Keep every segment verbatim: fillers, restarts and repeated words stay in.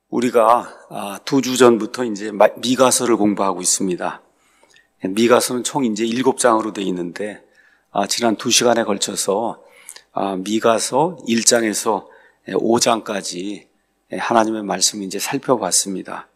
우리가 두 주 전부터 이제 미가서를 공부하고 있습니다. 미가서는 총 이제 일곱 장으로 되어 있는데, 지난 두 시간에 걸쳐서 미가서 일 장에서 오 장까지 하나님의 말씀을 이제 살펴봤습니다.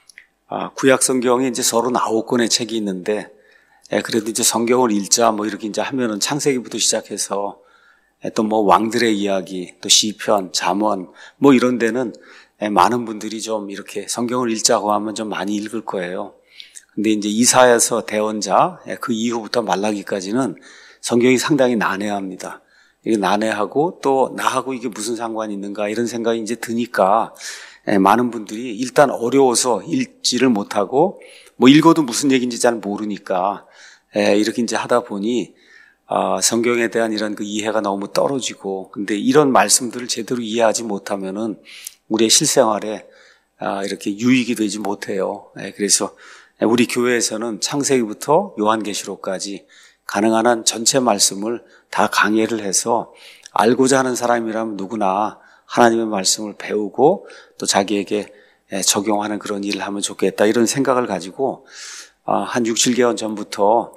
구약 성경에 이제 서른아홉 권의 책이 있는데, 그래도 이제 성경을 읽자 뭐 이렇게 이제 하면은 창세기부터 시작해서 또 뭐 왕들의 이야기, 또 시편, 잠언 뭐 이런 데는 많은 분들이 좀 이렇게 성경을 읽자고 하면 좀 많이 읽을 거예요. 근데 이제 이사야서 대언자, 그 이후부터 말라기까지는 성경이 상당히 난해합니다. 이게 난해하고 또 나하고 이게 무슨 상관이 있는가 이런 생각이 이제 드니까 많은 분들이 일단 어려워서 읽지를 못하고 뭐 읽어도 무슨 얘기인지 잘 모르니까 이렇게 이제 하다 보니 성경에 대한 이런 그 이해가 너무 떨어지고, 근데 이런 말씀들을 제대로 이해하지 못하면은 우리의 실생활에 이렇게 유익이 되지 못해요. 그래서 우리 교회에서는 창세기부터 요한계시록까지 가능한 한 전체 말씀을 다 강해를 해서 알고자 하는 사람이라면 누구나 하나님의 말씀을 배우고 또 자기에게 적용하는 그런 일을 하면 좋겠다, 이런 생각을 가지고 한 육, 칠 개월 전부터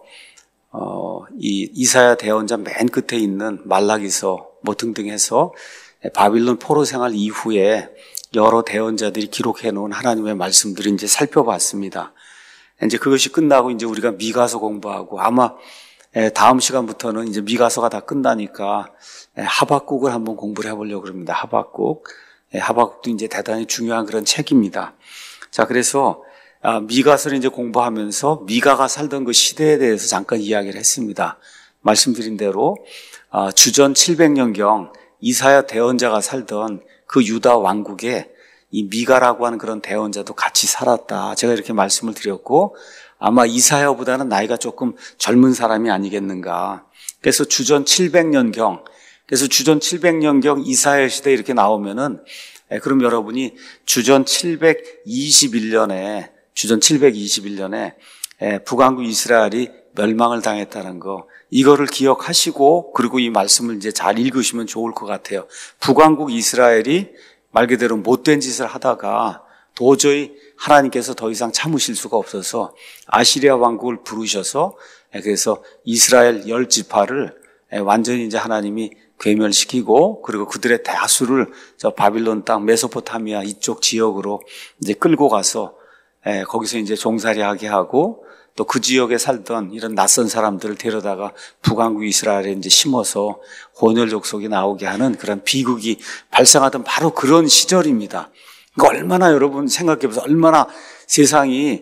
이 이사야 대언자 맨 끝에 있는 말라기서 뭐 등등 해서 바빌론 포로 생활 이후에 여러 대언자들이 기록해 놓은 하나님의 말씀들을 이제 살펴봤습니다. 이제 그것이 끝나고 이제 우리가 미가서 공부하고, 아마 다음 시간부터는 이제 미가서가 다 끝나니까 하박국을 한번 공부를 해보려고 합니다. 하박국. 하박국도 이제 대단히 중요한 그런 책입니다. 자, 그래서 미가서를 이제 공부하면서 미가가 살던 그 시대에 대해서 잠깐 이야기를 했습니다. 말씀드린 대로 주전 칠백 년경 이사야 대언자가 살던 그 유다 왕국에 이 미가라고 하는 그런 대언자도 같이 살았다, 제가 이렇게 말씀을 드렸고, 아마 이사야보다는 나이가 조금 젊은 사람이 아니겠는가. 그래서 주전 칠백 년경, 그래서 주전 칠백 년경 이사야 시대 이렇게 나오면은, 그럼 여러분이 주전 칠백이십일 년에 주전 칠백이십일 년에 북왕국 이스라엘이 멸망을 당했다는 거, 이거를 기억하시고 그리고 이 말씀을 이제 잘 읽으시면 좋을 것 같아요. 북왕국 이스라엘이 말 그대로 못된 짓을 하다가 도저히 하나님께서 더 이상 참으실 수가 없어서 아시리아 왕국을 부르셔서, 그래서 이스라엘 열 지파를 완전히 이제 하나님이 괴멸시키고, 그리고 그들의 다수를 저 바빌론 땅 메소포타미아 이쪽 지역으로 이제 끌고 가서 거기서 이제 종살이하게 하고, 또 그 지역에 살던 이런 낯선 사람들을 데려다가 북왕국 이스라엘에 이제 심어서 혼혈 족속이 나오게 하는 그런 비극이 발생하던 바로 그런 시절입니다. 그러니까 얼마나, 여러분 생각해보세요. 얼마나 세상이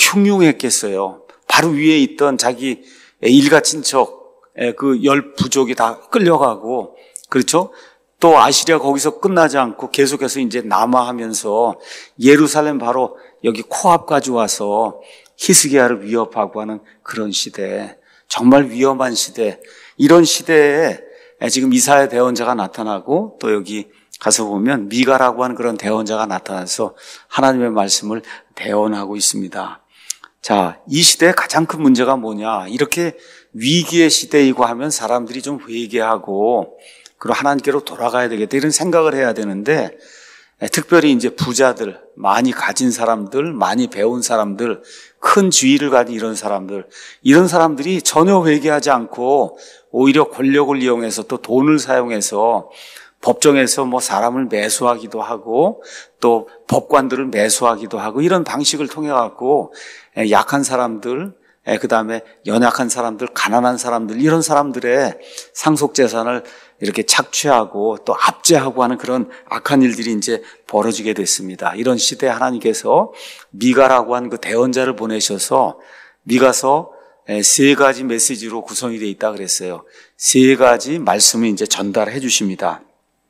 흉흉했겠어요. 바로 위에 있던 자기 일가 친척 그 열 부족이 다 끌려가고, 그렇죠? 또 아시리아 거기서 끝나지 않고 계속해서 이제 남하하면서 예루살렘 바로 여기 코앞까지 와서 히스기야를 위협하고 하는 그런 시대, 정말 위험한 시대, 이런 시대에 지금 이사야 대언자가 나타나고, 또 여기 가서 보면 미가라고 하는 그런 대언자가 나타나서 하나님의 말씀을 대언하고 있습니다. 자, 이 시대의 가장 큰 문제가 뭐냐, 이렇게 위기의 시대이고 하면 사람들이 좀 회개하고 그리고 하나님께로 돌아가야 되겠다, 이런 생각을 해야 되는데, 특별히 이제 부자들, 많이 가진 사람들, 많이 배운 사람들, 큰 지위를 가진 이런 사람들, 이런 사람들이 전혀 회개하지 않고 오히려 권력을 이용해서 또 돈을 사용해서 법정에서 뭐 사람을 매수하기도 하고 또 법관들을 매수하기도 하고, 이런 방식을 통해 갖고 약한 사람들, 그 다음에 연약한 사람들, 가난한 사람들, 이런 사람들의 상속재산을 이렇게 착취하고 또 압제하고 하는 그런 악한 일들이 이제 벌어지게 됐습니다. 이런 시대에 하나님께서 미가라고 하는 그 대언자를 보내셔서, 미가서 세 가지 메시지로 구성이 되어 있다 그랬어요. 세 가지 말씀을 이제 전달해 주십니다.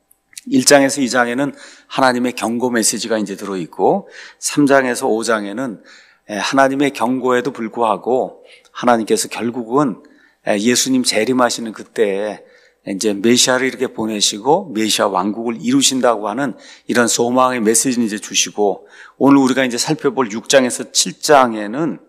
일 장에서 이 장에는 하나님의 경고 메시지가 이제 들어있고, 삼 장에서 오 장에는 하나님의 경고에도 불구하고 하나님께서 결국은 예수님 재림하시는 그때에 이제 메시아를 이렇게 보내시고 메시아 왕국을 이루신다고 하는 이런 소망의 메시지를 이제 주시고, 오늘 우리가 이제 살펴볼 육 장에서 칠 장에는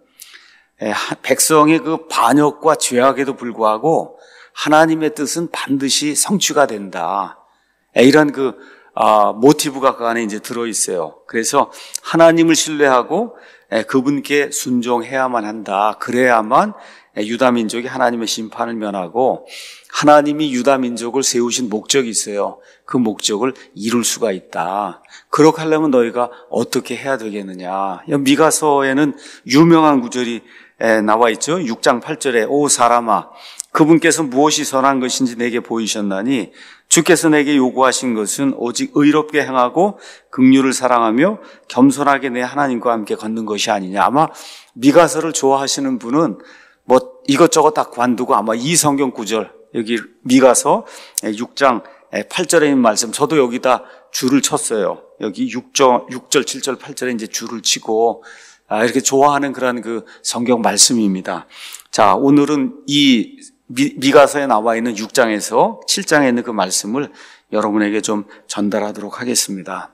백성의 그 반역과 죄악에도 불구하고 하나님의 뜻은 반드시 성취가 된다, 이런 그 아, 모티브가 그 안에 이제 들어있어요. 그래서 하나님을 신뢰하고 에, 그분께 순종해야만 한다. 그래야만 에, 유다민족이 하나님의 심판을 면하고 하나님이 유다민족을 세우신 목적이 있어요. 그 목적을 이룰 수가 있다. 그렇게 하려면 너희가 어떻게 해야 되겠느냐. 미가서에는 유명한 구절이 에, 나와 있죠. 육 장 팔 절에 오 사람아 그분께서 무엇이 선한 것인지 내게 보이셨나니 주께서 내게 요구하신 것은 오직 의롭게 행하고 긍휼을 사랑하며 겸손하게 내 하나님과 함께 걷는 것이 아니냐. 아마 미가서를 좋아하시는 분은 뭐 이것저것 다 관두고 아마 이 성경 구절 여기 미가서 육 장 팔 절에 있는 말씀 저도 여기다 줄을 쳤어요. 여기 육 절, 육 절, 칠 절, 팔 절에 이제 줄을 치고 아, 이렇게 좋아하는 그런 그 성경 말씀입니다. 자, 오늘은 이 미, 미가서에 나와 있는 육 장에서 칠 장에 있는 그 말씀을 여러분에게 좀 전달하도록 하겠습니다.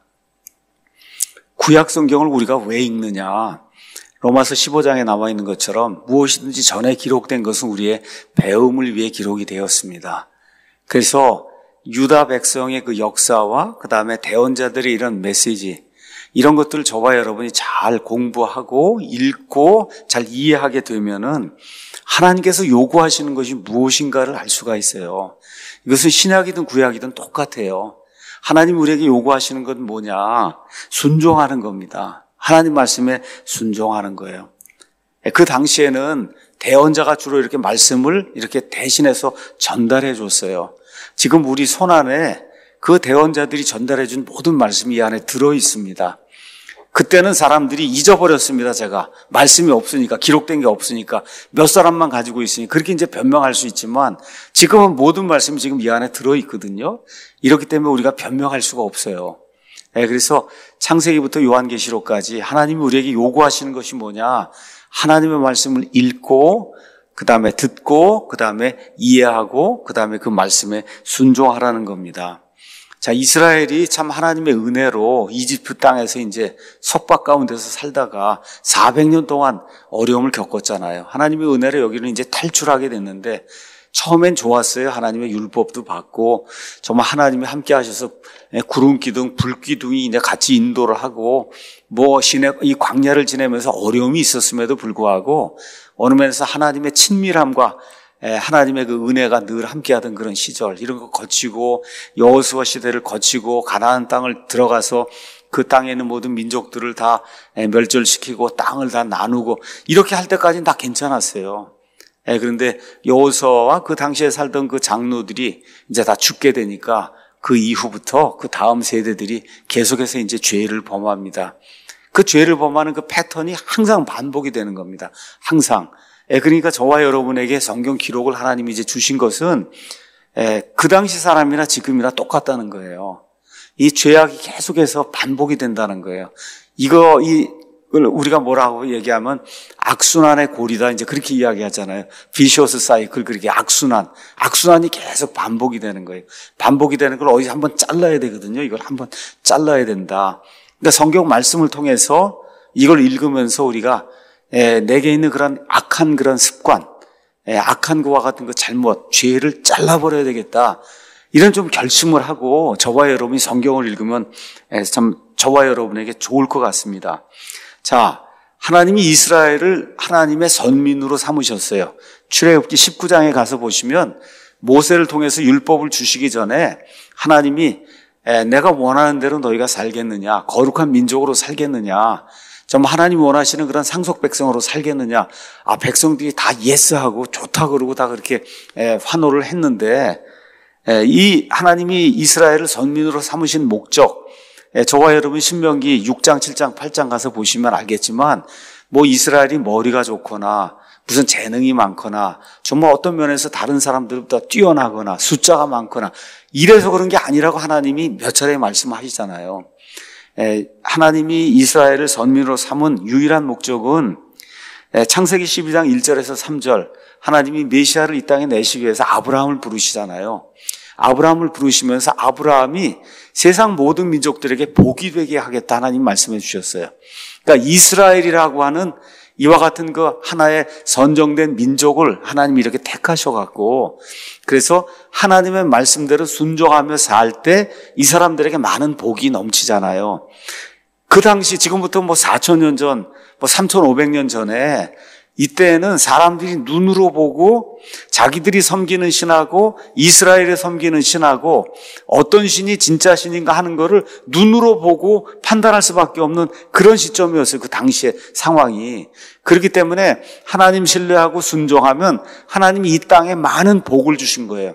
구약 성경을 우리가 왜 읽느냐? 로마서 십오 장에 나와 있는 것처럼 무엇이든지 전에 기록된 것은 우리의 배움을 위해 기록이 되었습니다. 그래서 유다 백성의 그 역사와 그 다음에 대언자들의 이런 메시지 이런 것들을 저와 여러분이 잘 공부하고 읽고 잘 이해하게 되면은 하나님께서 요구하시는 것이 무엇인가를 알 수가 있어요. 이것은 신약이든 구약이든 똑같아요. 하나님 우리에게 요구하시는 건 뭐냐? 순종하는 겁니다. 하나님 말씀에 순종하는 거예요. 그 당시에는 대언자가 주로 이렇게 말씀을 이렇게 대신해서 전달해 줬어요. 지금 우리 손 안에 그 대언자들이 전달해 준 모든 말씀이 이 안에 들어 있습니다. 그때는 사람들이 잊어버렸습니다. 제가 말씀이 없으니까 기록된 게 없으니까 몇 사람만 가지고 있으니 그렇게 이제 변명할 수 있지만 지금은 모든 말씀이 지금 이 안에 들어 있거든요. 이렇기 때문에 우리가 변명할 수가 없어요. 네, 그래서 창세기부터 요한계시록까지 하나님이 우리에게 요구하시는 것이 뭐냐? 하나님의 말씀을 읽고 그 다음에 듣고 그 다음에 이해하고 그 다음에 그 말씀에 순종하라는 겁니다. 자, 이스라엘이 참 하나님의 은혜로 이집트 땅에서 이제 속박 가운데서 살다가 사백 년 동안 어려움을 겪었잖아요. 하나님의 은혜로 여기는 이제 탈출하게 됐는데 처음엔 좋았어요. 하나님의 율법도 받고 정말 하나님이 함께 하셔서 구름 기둥, 불 기둥이 이제 같이 인도를 하고 뭐 시내 이 광야를 지내면서 어려움이 있었음에도 불구하고 어느 면에서 하나님의 친밀함과 하나님의 그 은혜가 늘 함께하던 그런 시절 이런 거 거치고 여호수아 시대를 거치고 가나안 땅을 들어가서 그 땅에 있는 모든 민족들을 다 멸절시키고 땅을 다 나누고 이렇게 할 때까지는 다 괜찮았어요. 그런데 여호수아와 그 당시에 살던 그 장로들이 이제 다 죽게 되니까 그 이후부터 그 다음 세대들이 계속해서 이제 죄를 범합니다. 그 죄를 범하는 그 패턴이 항상 반복이 되는 겁니다. 항상. 예, 그러니까 저와 여러분에게 성경 기록을 하나님이 이제 주신 것은 예, 그 당시 사람이나 지금이나 똑같다는 거예요. 이 죄악이 계속해서 반복이 된다는 거예요. 이거 이 우리가 뭐라고 얘기하면 악순환의 고리다 이제 그렇게 이야기하잖아요. 비셔스 사이클 그렇게 악순환, 악순환이 계속 반복이 되는 거예요. 반복이 되는 걸 어디서 한번 잘라야 되거든요. 이걸 한번 잘라야 된다. 그러니까 성경 말씀을 통해서 이걸 읽으면서 우리가 에, 내게 있는 그런 악한 그런 습관, 에, 악한 것과 같은 그 잘못, 죄를 잘라버려야 되겠다. 이런 좀 결심을 하고 저와 여러분이 성경을 읽으면 에, 참 저와 여러분에게 좋을 것 같습니다. 자, 하나님이 이스라엘을 하나님의 선민으로 삼으셨어요. 출애굽기 십구 장에 가서 보시면 모세를 통해서 율법을 주시기 전에 하나님이 에, 내가 원하는 대로 너희가 살겠느냐, 거룩한 민족으로 살겠느냐, 정말 하나님이 원하시는 그런 상속 백성으로 살겠느냐. 아, 백성들이 다 예스하고 좋다 그러고 다 그렇게 에, 환호를 했는데 에, 이 하나님이 이스라엘을 선민으로 삼으신 목적 에, 저와 여러분 신명기 육 장, 칠 장, 팔 장 가서 보시면 알겠지만 뭐 이스라엘이 머리가 좋거나 무슨 재능이 많거나 정말 어떤 면에서 다른 사람들보다 뛰어나거나 숫자가 많거나 이래서 그런 게 아니라고 하나님이 몇 차례 말씀하시잖아요. 하나님이 이스라엘을 선민으로 삼은 유일한 목적은 창세기 십이 장 일 절에서 삼 절 하나님이 메시아를 이 땅에 내시기 위해서 아브라함을 부르시잖아요. 아브라함을 부르시면서 아브라함이 세상 모든 민족들에게 복이 되게 하겠다 하나님 말씀해 주셨어요. 그러니까 이스라엘이라고 하는 이와 같은 그 하나의 선정된 민족을 하나님이 이렇게 택하셔갖고, 그래서 하나님의 말씀대로 순종하며 살 때 이 사람들에게 많은 복이 넘치잖아요. 그 당시 지금부터 뭐 사천 년 전, 뭐 삼천오백 년 전에 이때에는 사람들이 눈으로 보고 자기들이 섬기는 신하고 이스라엘에 섬기는 신하고 어떤 신이 진짜 신인가 하는 거를 눈으로 보고 판단할 수밖에 없는 그런 시점이었어요. 그 당시의 상황이. 그렇기 때문에 하나님 신뢰하고 순종하면 하나님이 이 땅에 많은 복을 주신 거예요.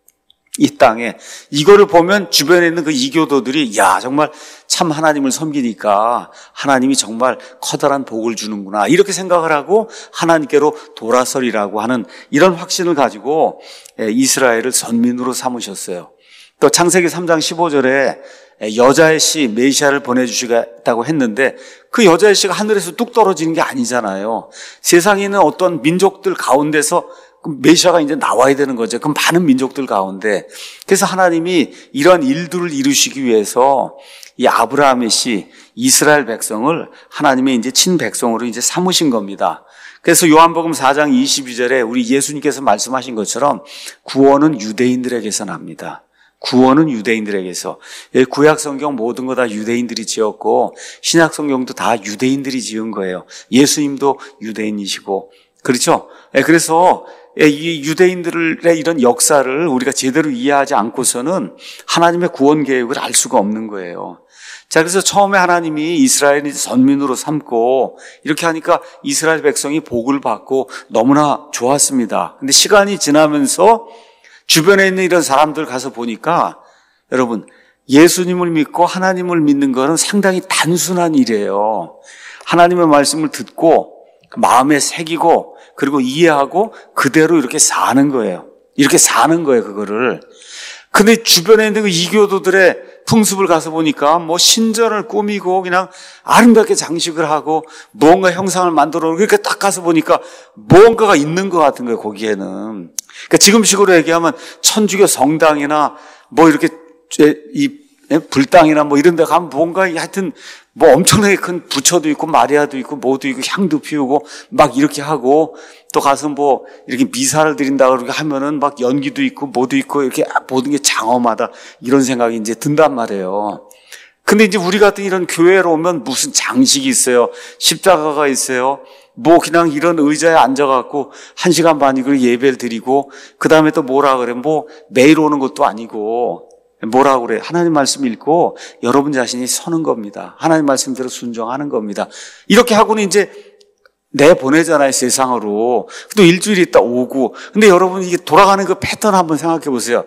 이 땅에. 이거를 보면 주변에 있는 그 이교도들이 야 정말 참 하나님을 섬기니까 하나님이 정말 커다란 복을 주는구나 이렇게 생각을 하고 하나님께로 돌아서리라고 하는 이런 확신을 가지고 이스라엘을 선민으로 삼으셨어요. 또 창세기 삼 장 십오 절에 여자의 씨 메시아를 보내주시겠다고 했는데 그 여자의 씨가 하늘에서 뚝 떨어지는 게 아니잖아요. 세상에 있는 어떤 민족들 가운데서 메시아가 이제 나와야 되는 거죠. 그럼 많은 민족들 가운데. 그래서 하나님이 이런 일들을 이루시기 위해서 이 아브라함의 씨, 이스라엘 백성을 하나님의 이제 친백성으로 이제 삼으신 겁니다. 그래서 요한복음 사 장 이십이 절에 우리 예수님께서 말씀하신 것처럼 구원은 유대인들에게서 납니다. 구원은 유대인들에게서. 구약 성경 모든 거 다 유대인들이 지었고 신약 성경도 다 유대인들이 지은 거예요. 예수님도 유대인이시고. 그렇죠? 그래서 이 유대인들의 이런 역사를 우리가 제대로 이해하지 않고서는 하나님의 구원 계획을 알 수가 없는 거예요. 자, 그래서 처음에 하나님이 이스라엘을 선민으로 삼고 이렇게 하니까 이스라엘 백성이 복을 받고 너무나 좋았습니다. 근데 시간이 지나면서 주변에 있는 이런 사람들 가서 보니까 여러분 예수님을 믿고 하나님을 믿는 것은 상당히 단순한 일이에요. 하나님의 말씀을 듣고 마음에 새기고 그리고 이해하고 그대로 이렇게 사는 거예요. 이렇게 사는 거예요, 그거를. 근데 주변에 있는 그 이교도들의 풍습을 가서 보니까 뭐 신전을 꾸미고 그냥 아름답게 장식을 하고 뭔가 형상을 만들어 놓고 이렇게 딱 가서 보니까 뭔가가 있는 것 같은 거예요, 거기에는. 그러니까 지금식으로 얘기하면 천주교 성당이나 뭐 이렇게 이 불당이나 뭐 이런 데 가면 뭔가 하여튼 뭐 엄청나게 큰 부처도 있고 마리아도 있고 뭐도 있고 향도 피우고 막 이렇게 하고 또 가서 뭐 이렇게 미사를 드린다 그러게 하면은 막 연기도 있고 뭐도 있고 이렇게 모든 게 장엄하다 이런 생각이 이제 든단 말이에요. 근데 이제 우리 같은 이런 교회로 오면 무슨 장식이 있어요. 십자가가 있어요. 뭐 그냥 이런 의자에 앉아갖고 한 시간 반 이걸 예배를 드리고 그 다음에 또 뭐라 그래 뭐 매일 오는 것도 아니고 뭐라고 그래? 하나님 말씀 읽고 여러분 자신이 서는 겁니다. 하나님 말씀대로 순종하는 겁니다. 이렇게 하고는 이제 내보내잖아요, 세상으로. 또 일주일 있다 오고. 근데 여러분 이게 돌아가는 그 패턴 한번 생각해 보세요.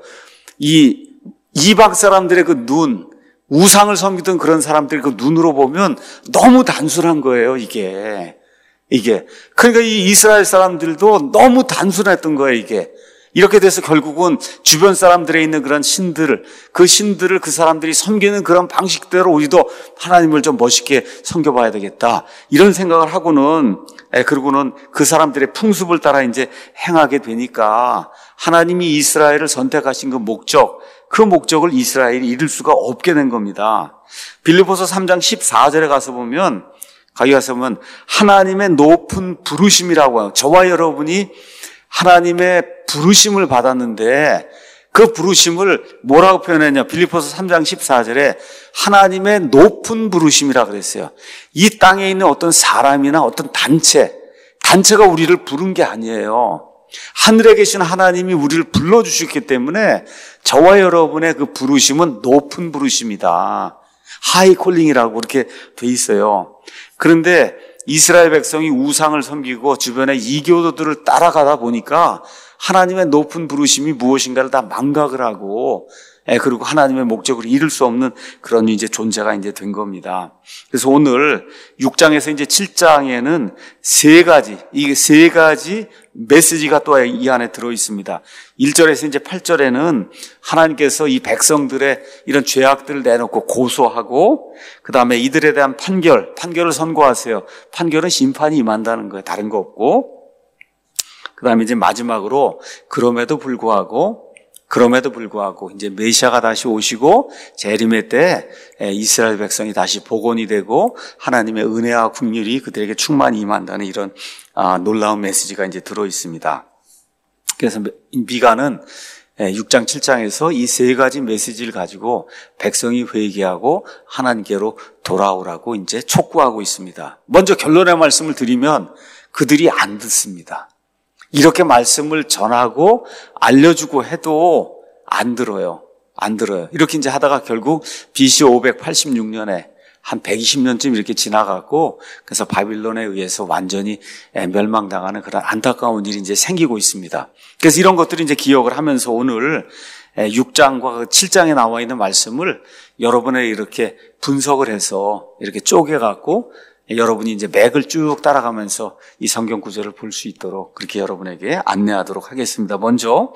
이 이방 사람들의 그 눈, 우상을 섬기던 그런 사람들의 그 눈으로 보면 너무 단순한 거예요, 이게. 이게. 그러니까 이 이스라엘 사람들도 너무 단순했던 거예요, 이게. 이렇게 돼서 결국은 주변 사람들에 있는 그런 신들을, 그 신들을 그 사람들이 섬기는 그런 방식대로 우리도 하나님을 좀 멋있게 섬겨봐야 되겠다. 이런 생각을 하고는, 에, 그러고는 그 사람들의 풍습을 따라 이제 행하게 되니까 하나님이 이스라엘을 선택하신 그 목적, 그 목적을 이스라엘이 이룰 수가 없게 된 겁니다. 빌립보서 삼 장 십사 절에 가서 보면, 거기 가서 보면 하나님의 높은 부르심이라고 해요. 저와 여러분이 하나님의 부르심을 받았는데 그 부르심을 뭐라고 표현했냐? 빌립보서 삼 장 십사 절에 하나님의 높은 부르심이라 그랬어요. 이 땅에 있는 어떤 사람이나 어떤 단체, 단체가 우리를 부른 게 아니에요. 하늘에 계신 하나님이 우리를 불러주셨기 때문에 저와 여러분의 그 부르심은 높은 부르심이다. 하이 콜링이라고 그렇게 돼 있어요. 그런데 이스라엘 백성이 우상을 섬기고 주변에 이교도들을 따라가다 보니까 하나님의 높은 부르심이 무엇인가를 다 망각을 하고, 예, 그리고 하나님의 목적을 이룰 수 없는 그런 이제 존재가 이제 된 겁니다. 그래서 오늘 육 장에서 이제 칠 장에는 세 가지, 이게 세 가지 메시지가 또 이 안에 들어 있습니다. 일 절에서 이제 팔 절에는 하나님께서 이 백성들의 이런 죄악들을 내놓고 고소하고, 그 다음에 이들에 대한 판결, 판결을 선고하세요. 판결은 심판이 임한다는 거예요. 다른 거 없고. 그 다음에 이제 마지막으로 그럼에도 불구하고 그럼에도 불구하고 이제 메시아가 다시 오시고 재림의 때 이스라엘 백성이 다시 복원이 되고 하나님의 은혜와 긍휼이 그들에게 충만히 임한다는 이런 놀라운 메시지가 이제 들어 있습니다. 그래서 미가는 육 장 칠 장에서 이 세 가지 메시지를 가지고 백성이 회개하고 하나님께로 돌아오라고 이제 촉구하고 있습니다. 먼저 결론의 말씀을 드리면 그들이 안 듣습니다. 이렇게 말씀을 전하고 알려주고 해도 안 들어요. 안 들어요. 이렇게 이제 하다가 결국 비씨 오백팔십육 년에 한 백이십 년쯤 이렇게 지나갔고, 그래서 바빌론에 의해서 완전히 멸망당하는 그런 안타까운 일이 이제 생기고 있습니다. 그래서 이런 것들을 이제 기억을 하면서 오늘 육 장과 칠 장에 나와 있는 말씀을 여러분에 이렇게 분석을 해서 이렇게 쪼개갖고 여러분이 이제 맥을 쭉 따라가면서 이 성경 구절을 볼 수 있도록 그렇게 여러분에게 안내하도록 하겠습니다. 먼저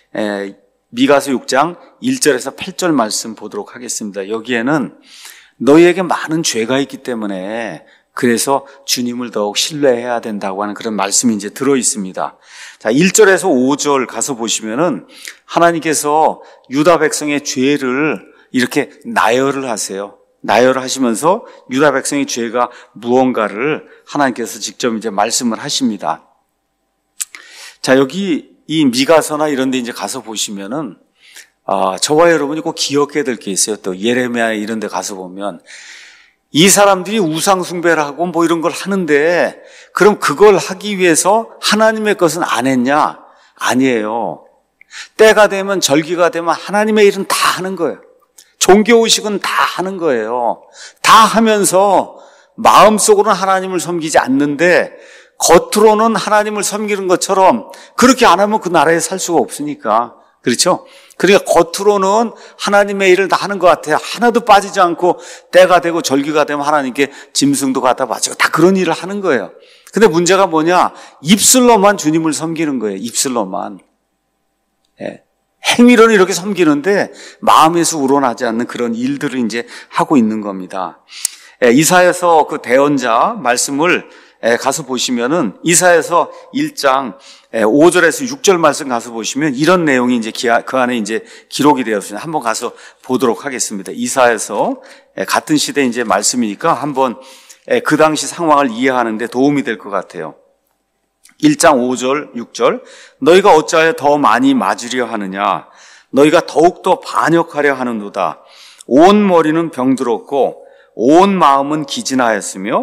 미가서 육 장 일 절에서 팔 절 말씀 보도록 하겠습니다. 여기에는 너희에게 많은 죄가 있기 때문에 그래서 주님을 더욱 신뢰해야 된다고 하는 그런 말씀이 이제 들어 있습니다. 자, 일 절에서 오 절 가서 보시면은 하나님께서 유다 백성의 죄를 이렇게 나열을 하세요. 나열을 하시면서 유다 백성의 죄가 무언가를 하나님께서 직접 이제 말씀을 하십니다. 자, 여기 이 미가서나 이런 데 이제 가서 보시면은 아, 저와 여러분이 꼭 기억해야 될 게 있어요. 또 예레미야 이런 데 가서 보면 이 사람들이 우상 숭배를 하고 뭐 이런 걸 하는데 그럼 그걸 하기 위해서 하나님의 것은 안 했냐? 아니에요. 때가 되면 절기가 되면 하나님의 일은 다 하는 거예요. 종교의식은 다 하는 거예요. 다 하면서 마음속으로는 하나님을 섬기지 않는데 겉으로는 하나님을 섬기는 것처럼 그렇게 안 하면 그 나라에 살 수가 없으니까. 그렇죠? 그러니까 겉으로는 하나님의 일을 다 하는 것 같아요. 하나도 빠지지 않고 때가 되고 절기가 되면 하나님께 짐승도 갖다 바치고 다 그런 일을 하는 거예요. 근데 문제가 뭐냐? 입술로만 주님을 섬기는 거예요. 입술로만. 예. 행위로는 이렇게 섬기는데 마음에서 우러나지 않는 그런 일들을 이제 하고 있는 겁니다. 예, 이사야서 그 대언자 말씀을 예, 가서 보시면은 이사야서 일 장 예, 오 절에서 육 절 말씀 가서 보시면 이런 내용이 이제 기하, 그 안에 이제 기록이 되었습니다. 한번 가서 보도록 하겠습니다. 이사야서 예, 같은 시대 이제 말씀이니까 한번 예, 그 당시 상황을 이해하는데 도움이 될 것 같아요. 일 장 오 절, 육 절 너희가 어찌하여 더 많이 맞으려 하느냐 너희가 더욱더 반역하려 하는도다. 온 머리는 병들었고 온 마음은 기진하였으며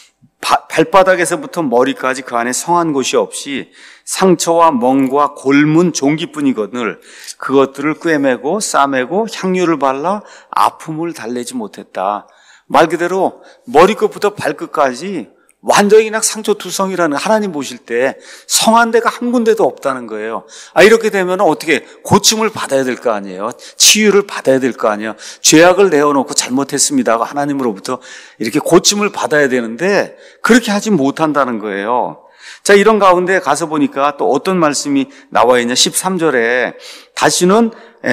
바, 발바닥에서부터 머리까지 그 안에 성한 곳이 없이 상처와 멍과 골문 종기뿐이거늘 그것들을 꿰매고 싸매고 향유를 발라 아픔을 달래지 못했다. 말 그대로 머리끝부터 발끝까지 완전히 그냥 상처투성이라는 하나님 보실 때 성한 데가 한 군데도 없다는 거예요. 아, 이렇게 되면 어떻게 고침을 받아야 될 거 아니에요. 치유를 받아야 될 거 아니에요. 죄악을 내어놓고 잘못했습니다 하고 하나님으로부터 이렇게 고침을 받아야 되는데 그렇게 하지 못한다는 거예요. 자, 이런 가운데 가서 보니까 또 어떤 말씀이 나와 있냐. 십삼 절에 다시는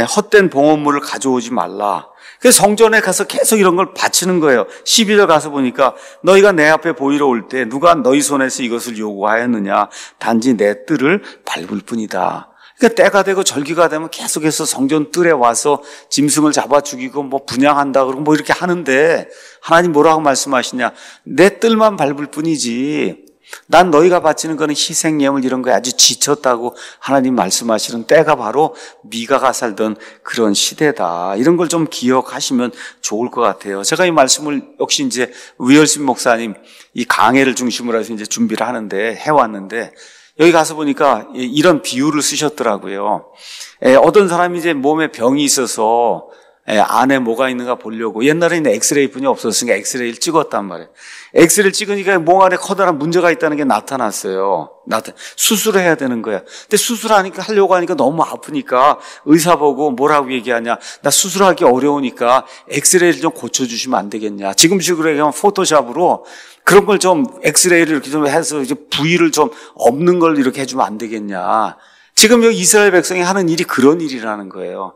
헛된 봉헌물을 가져오지 말라. 그래서 성전에 가서 계속 이런 걸 바치는 거예요. 십이 절 가서 보니까 너희가 내 앞에 보이러 올 때 누가 너희 손에서 이것을 요구하였느냐. 단지 내 뜰을 밟을 뿐이다. 그러니까 때가 되고 절기가 되면 계속해서 성전 뜰에 와서 짐승을 잡아 죽이고 뭐 분양한다 그러고 뭐 이렇게 하는데 하나님 뭐라고 말씀하시냐. 내 뜰만 밟을 뿐이지. 난 너희가 바치는 거는 희생예물 이런 거에 아주 지쳤다고 하나님 말씀하시는 때가 바로 미가가 살던 그런 시대다. 이런 걸 좀 기억하시면 좋을 것 같아요. 제가 이 말씀을 역시 이제 위얼신 목사님 이 강해를 중심으로 해서 이제 준비를 하는데 해왔는데 여기 가서 보니까 이런 비유를 쓰셨더라고요. 어떤 사람이 이제 몸에 병이 있어서 안에 뭐가 있는가 보려고 옛날에는 엑스레이뿐이 없었으니까 엑스레이를 찍었단 말이에요. 엑스레이를 찍으니까 몸 안에 커다란 문제가 있다는 게 나타났어요. 나타 수술을 해야 되는 거야. 근데 수술하니까 하려고 하니까 너무 아프니까 의사 보고 뭐라고 얘기하냐. 나 수술하기 어려우니까 엑스레이를 좀 고쳐주시면 안 되겠냐. 지금식으로 얘기하면 포토샵으로 그런 걸 좀 엑스레이를 이렇게 좀 해서 이제 부위를 좀 없는 걸 이렇게 해주면 안 되겠냐. 지금 여기 이스라엘 백성이 하는 일이 그런 일이라는 거예요.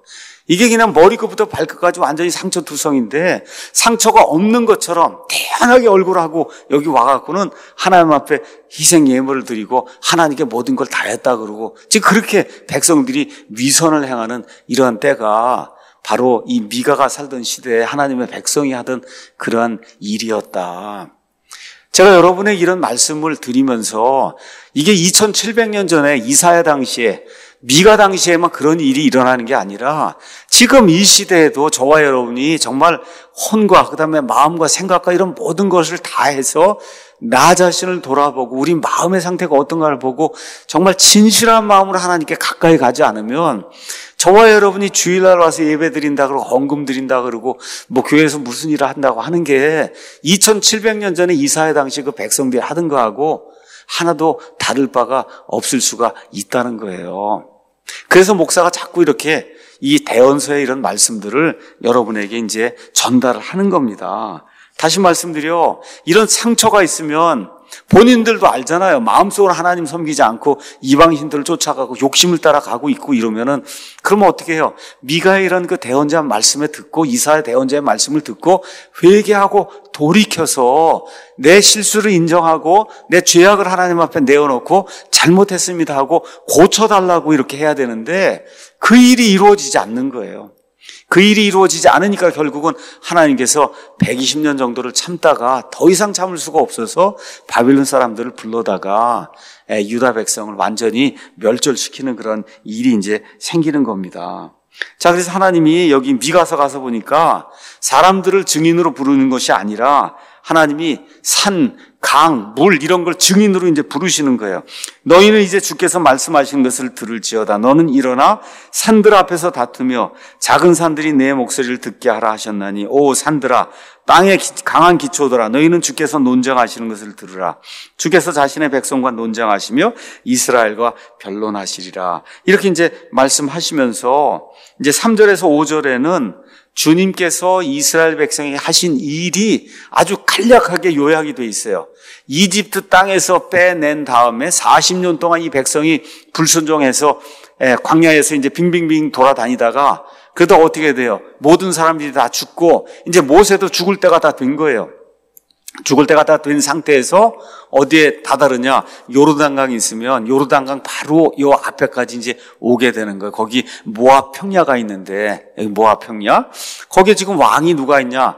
이게 그냥 머리끝부터 발끝까지 완전히 상처투성인데 상처가 없는 것처럼 태연하게 얼굴하고 여기 와갖고는 하나님 앞에 희생 예물을 드리고 하나님께 모든 걸 다 했다 그러고 지금 그렇게 백성들이 위선을 행하는 이러한 때가 바로 이 미가가 살던 시대에 하나님의 백성이 하던 그러한 일이었다. 제가 여러분에게 이런 말씀을 드리면서 이게 이천칠백 년 전에 이사야 당시에 미가 당시에만 그런 일이 일어나는 게 아니라 지금 이 시대에도 저와 여러분이 정말 혼과 그다음에 마음과 생각과 이런 모든 것을 다 해서 나 자신을 돌아보고 우리 마음의 상태가 어떤가를 보고 정말 진실한 마음으로 하나님께 가까이 가지 않으면 저와 여러분이 주일날 와서 예배 드린다 그러고 헌금 드린다 그러고 뭐 교회에서 무슨 일을 한다고 하는 게 이천칠백 년 전에 이사야 당시 그 백성들이 하던 거하고 하나도 다를 바가 없을 수가 있다는 거예요. 그래서 목사가 자꾸 이렇게 이 대언서의 이런 말씀들을 여러분에게 이제 전달을 하는 겁니다. 다시 말씀드려, 이런 상처가 있으면 본인들도 알잖아요. 마음속으로 하나님 섬기지 않고 이방신들을 쫓아가고 욕심을 따라가고 있고 이러면은 그러면 어떻게 해요? 미가의 이런 그 대언자 말씀을 듣고 이사야 대언자의 말씀을 듣고 회개하고 돌이켜서 내 실수를 인정하고 내 죄악을 하나님 앞에 내어놓고 잘못했습니다 하고 고쳐달라고 이렇게 해야 되는데 그 일이 이루어지지 않는 거예요. 그 일이 이루어지지 않으니까 결국은 하나님께서 백이십 년 정도를 참다가 더 이상 참을 수가 없어서 바빌론 사람들을 불러다가 유다 백성을 완전히 멸절시키는 그런 일이 이제 생기는 겁니다. 자, 그래서 하나님이 여기 미가서 가서 보니까 사람들을 증인으로 부르는 것이 아니라 하나님이 산, 강, 물 이런 걸 증인으로 이제 부르시는 거예요. 너희는 이제 주께서 말씀하신 것을 들을지어다. 너는 일어나 산들 앞에서 다투며 작은 산들이 내 목소리를 듣게 하라 하셨나니 오 산들아 땅의 강한 기초들아 너희는 주께서 논쟁하시는 것을 들으라. 주께서 자신의 백성과 논쟁하시며 이스라엘과 변론하시리라. 이렇게 이제 말씀하시면서 이제 삼 절에서 오 절에는 주님께서 이스라엘 백성이 하신 일이 아주 간략하게 요약이 돼 있어요. 이집트 땅에서 빼낸 다음에 사십 년 동안 이 백성이 불순종해서 광야에서 이제 빙빙빙 돌아다니다가 그러다 어떻게 돼요? 모든 사람들이 다 죽고 이제 모세도 죽을 때가 다 된 거예요. 죽을 때가 다 된 상태에서 어디에 다다르냐? 요르단강이 있으면 요르단강 바로 요 앞에까지 이제 오게 되는 거예요. 거기 모압 평야가 있는데 여기 모압 평야 거기에 지금 왕이 누가 있냐?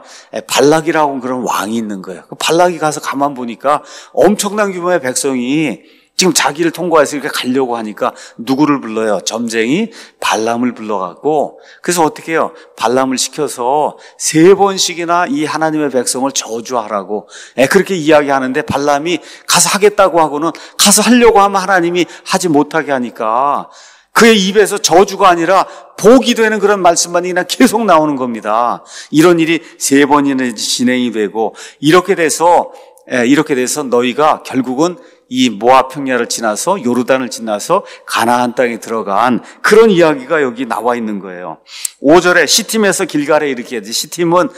발락이라고 그런 왕이 있는 거예요. 그 발락이 가서 가만 보니까 엄청난 규모의 백성이 지금 자기를 통과해서 이렇게 가려고 하니까 누구를 불러요? 점쟁이 발람을 불러갖고 그래서 어떻게 해요? 발람을 시켜서 세 번씩이나 이 하나님의 백성을 저주하라고 그렇게 이야기하는데 발람이 가서 하겠다고 하고는 가서 하려고 하면 하나님이 하지 못하게 하니까 그의 입에서 저주가 아니라 복이 되는 그런 말씀만이 그냥 계속 나오는 겁니다. 이런 일이 세 번이나 진행이 되고 이렇게 돼서 이렇게 돼서 너희가 결국은 이 모압 평야를 지나서 요르단을 지나서 가나안 땅에 들어간 그런 이야기가 여기 나와 있는 거예요. 오 절에 시팀에서 길갈에 이렇게 해야지. 시팀은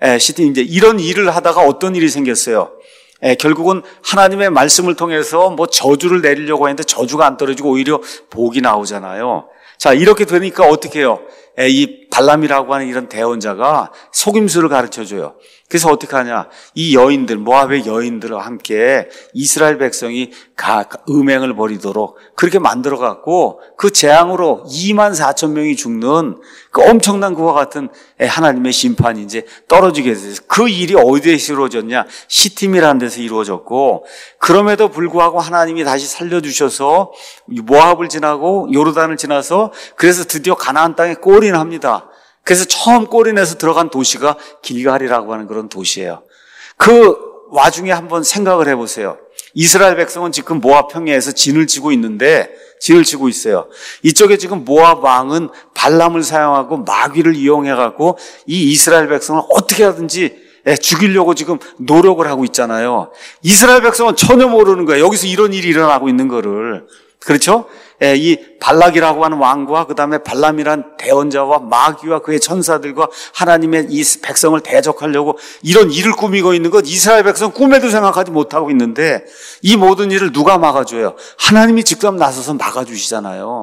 시팀 이제 이런 일을 하다가 어떤 일이 생겼어요. 에, 결국은 하나님의 말씀을 통해서 뭐 저주를 내리려고 했는데 저주가 안 떨어지고 오히려 복이 나오잖아요. 자, 이렇게 되니까 어떻게 해요? 에, 이 발람이라고 하는 이런 대언자가 속임수를 가르쳐줘요. 그래서 어떻게 하냐? 이 여인들, 모압의 여인들과 함께 이스라엘 백성이 가, 음행을 벌이도록 그렇게 만들어갖고 그 재앙으로 이만 사천 명이 죽는 그 엄청난 그와 같은 하나님의 심판이 이제 떨어지게 돼서 그 일이 어디에서 이루어졌냐? 시팀이라는 데서 이루어졌고 그럼에도 불구하고 하나님이 다시 살려주셔서 모압을 지나고 요르단을 지나서 그래서 드디어 가나안 땅에 골인합니다. 그래서 처음 골인해서 들어간 도시가 길갈이라고 하는 그런 도시예요. 그 와중에 한번 생각을 해보세요. 이스라엘 백성은 지금 모압 평야에서 진을 치고 있는데 진을 치고 있어요. 이쪽에 지금 모압 왕은 발람을 사용하고 마귀를 이용해갖고 이 이스라엘 백성을 어떻게 하든지 죽이려고 지금 노력을 하고 있잖아요. 이스라엘 백성은 전혀 모르는 거예요. 여기서 이런 일이 일어나고 있는 거를. 그렇죠? 이 발락이라고 하는 왕과 그 다음에 발람이란 대언자와 마귀와 그의 천사들과 하나님의 이 백성을 대적하려고 이런 일을 꾸미고 있는 것 이스라엘 백성 꿈에도 생각하지 못하고 있는데 이 모든 일을 누가 막아줘요? 하나님이 직접 나서서 막아주시잖아요.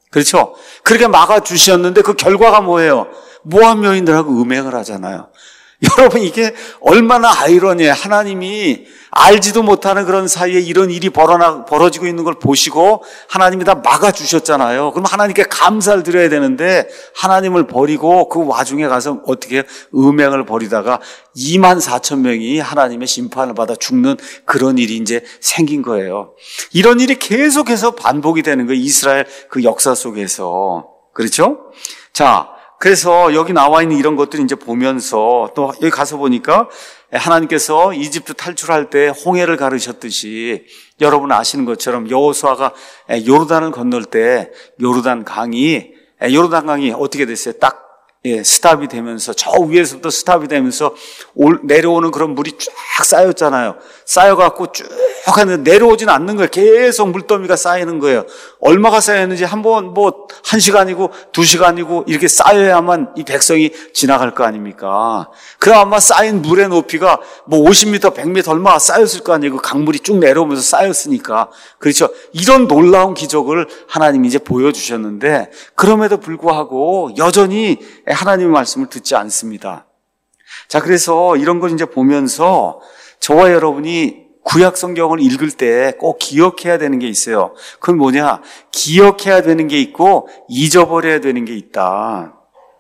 그렇죠? 그렇게 막아주셨는데 그 결과가 뭐예요? 모함 여인들하고 음행을 하잖아요. 여러분, 이게 얼마나 아이러니해요. 하나님이 알지도 못하는 그런 사이에 이런 일이 벌어나, 벌어지고 있는 걸 보시고 하나님이 다 막아주셨잖아요. 그럼 하나님께 감사를 드려야 되는데 하나님을 버리고 그 와중에 가서 어떻게 음행을 벌이다가 이만 사천 명이 하나님의 심판을 받아 죽는 그런 일이 이제 생긴 거예요. 이런 일이 계속해서 반복이 되는 거예요. 이스라엘 그 역사 속에서. 그렇죠? 자, 그래서 여기 나와 있는 이런 것들을 이제 보면서 또 여기 가서 보니까 하나님께서 이집트 탈출할 때 홍해를 가르셨듯이 여러분 아시는 것처럼 여호수아가 요르단을 건널 때 요르단 강이 요르단 강이 어떻게 됐어요? 딱 예, 스탑이 되면서 저 위에서부터 스탑이 되면서 올, 내려오는 그런 물이 쫙 쌓였잖아요. 쌓여갖고 쭉 하는데 내려오진 않는 거예요. 계속 물더미가 쌓이는 거예요. 얼마가 쌓였는지 한번 뭐 한 시간이고 두 시간이고 이렇게 쌓여야만 이 백성이 지나갈 거 아닙니까? 그럼 아마 쌓인 물의 높이가 뭐 오십 미터, 백 미터 얼마가 쌓였을 거 아니에요. 강물이 쭉 내려오면서 쌓였으니까. 그렇죠. 이런 놀라운 기적을 하나님이 이제 보여주셨는데 그럼에도 불구하고 여전히 하나님의 말씀을 듣지 않습니다. 자, 그래서 이런 걸 이제 보면서 저와 여러분이 구약 성경을 읽을 때 꼭 기억해야 되는 게 있어요. 그건 뭐냐? 기억해야 되는 게 있고 잊어버려야 되는 게 있다.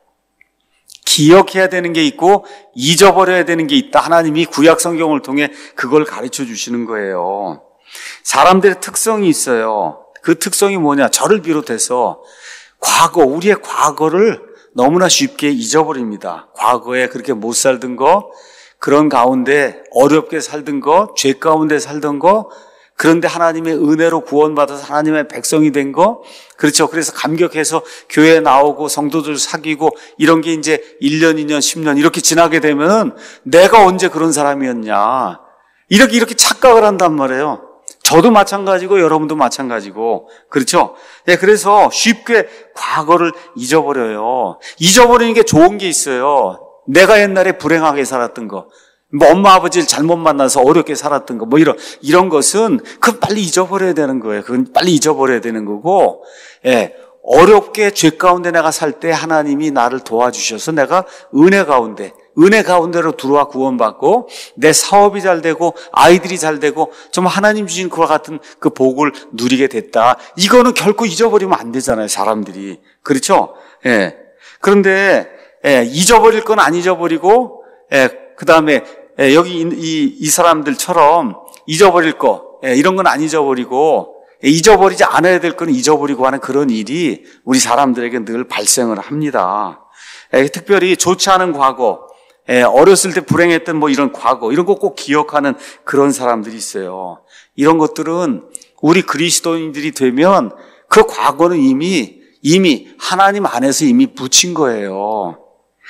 기억해야 되는 게 있고 잊어버려야 되는 게 있다. 하나님이 구약 성경을 통해 그걸 가르쳐 주시는 거예요. 사람들의 특성이 있어요. 그 특성이 뭐냐? 저를 비롯해서 과거, 우리의 과거를 너무나 쉽게 잊어버립니다. 과거에 그렇게 못 살던 거, 그런 가운데 어렵게 살던 거, 죄 가운데 살던 거, 그런데 하나님의 은혜로 구원받아서 하나님의 백성이 된 거, 그렇죠. 그래서 감격해서 교회에 나오고 성도들 사귀고 이런 게 이제 일 년, 이 년, 십 년 이렇게 지나게 되면 내가 언제 그런 사람이었냐. 이렇게 이렇게 착각을 한단 말이에요. 저도 마찬가지고 여러분도 마찬가지고. 그렇죠? 네, 그래서 쉽게 과거를 잊어버려요. 잊어버리는 게 좋은 게 있어요. 내가 옛날에 불행하게 살았던 거, 뭐 엄마 아버지를 잘못 만나서 어렵게 살았던 거, 뭐 이런 이런 것은 그건 빨리 잊어버려야 되는 거예요. 그건 빨리 잊어버려야 되는 거고, 예, 어렵게 죄 가운데 내가 살 때 하나님이 나를 도와주셔서 내가 은혜 가운데, 은혜 가운데로 들어와 구원받고 내 사업이 잘 되고 아이들이 잘 되고 정말 하나님 주신 그와 같은 그 복을 누리게 됐다. 이거는 결코 잊어버리면 안 되잖아요, 사람들이. 그렇죠? 예. 그런데 예, 잊어버릴 건 안 잊어버리고, 예, 그 다음에 예, 여기 이, 이 사람들처럼 잊어버릴 거, 예, 이런 건 안 잊어버리고, 예, 잊어버리지 않아야 될 건 잊어버리고 하는 그런 일이 우리 사람들에게 늘 발생을 합니다. 예, 특별히 좋지 않은 과거, 예, 어렸을 때 불행했던 뭐 이런 과거, 이런 거 꼭 기억하는 그런 사람들이 있어요. 이런 것들은 우리 그리스도인들이 되면 그 과거는 이미, 이미 하나님 안에서 이미 묻힌 거예요.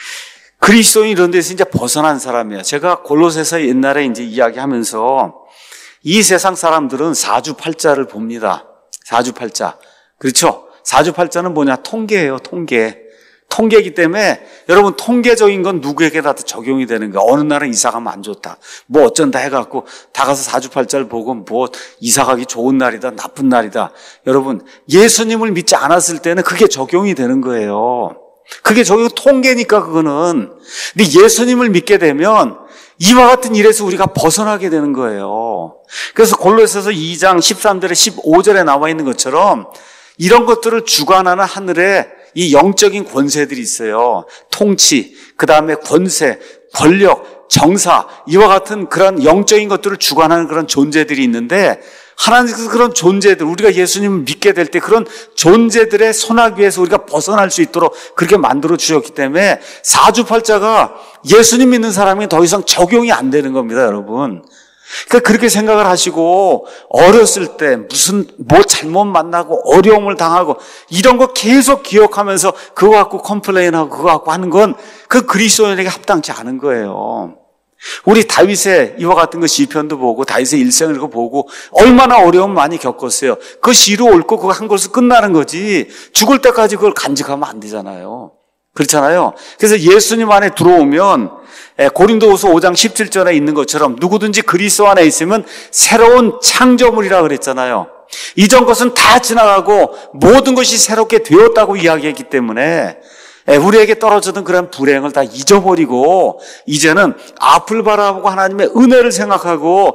그리스도인 이런 데서 이제 벗어난 사람이에요. 제가 골로새서 옛날에 이제 이야기하면서 이 세상 사람들은 사주팔자를 봅니다. 사주팔자. 그렇죠? 사주팔자는 뭐냐? 통계예요, 통계. 통계이기 때문에 여러분 통계적인 건 누구에게나 적용이 되는 거예요. 어느 날은 이사 가면 안 좋다. 뭐 어쩐다 해갖고 다 가서 사주팔자를 보고 뭐 이사 가기 좋은 날이다, 나쁜 날이다. 여러분 예수님을 믿지 않았을 때는 그게 적용이 되는 거예요. 그게 적용 통계니까 그거는. 근데 예수님을 믿게 되면 이와 같은 일에서 우리가 벗어나게 되는 거예요. 그래서 골로새서 이 장 십삼 절에 십오 절에 나와 있는 것처럼 이런 것들을 주관하는 하늘에 이 영적인 권세들이 있어요. 통치, 그 다음에 권세, 권력, 정사, 이와 같은 그런 영적인 것들을 주관하는 그런 존재들이 있는데 하나님께서 그런 존재들, 우리가 예수님을 믿게 될 때 그런 존재들의 손아귀에서 우리가 벗어날 수 있도록 그렇게 만들어 주셨기 때문에 사주팔자가 예수님 믿는 사람이 더 이상 적용이 안 되는 겁니다, 여러분. 그러니까 그렇게 생각을 하시고 어렸을 때 무슨 뭐 잘못 만나고 어려움을 당하고 이런 거 계속 기억하면서 그거 갖고 컴플레인하고 그거 갖고 하는 건 그 그리스도인에게 합당치 않은 거예요. 우리 다윗의 이와 같은 거 시편도 보고 다윗의 일생을 보고 얼마나 어려움 많이 겪었어요. 그 시로 옳고 그거 한 것으로 끝나는 거지 죽을 때까지 그걸 간직하면 안 되잖아요. 그렇잖아요. 그래서 예수님 안에 들어오면 고린도후서 오 장 십칠 절에 있는 것처럼 누구든지 그리스도 안에 있으면 새로운 창조물이라 그랬잖아요. 이전 것은 다 지나가고 모든 것이 새롭게 되었다고 이야기했기 때문에 우리에게 떨어졌던 그런 불행을 다 잊어버리고 이제는 앞을 바라보고 하나님의 은혜를 생각하고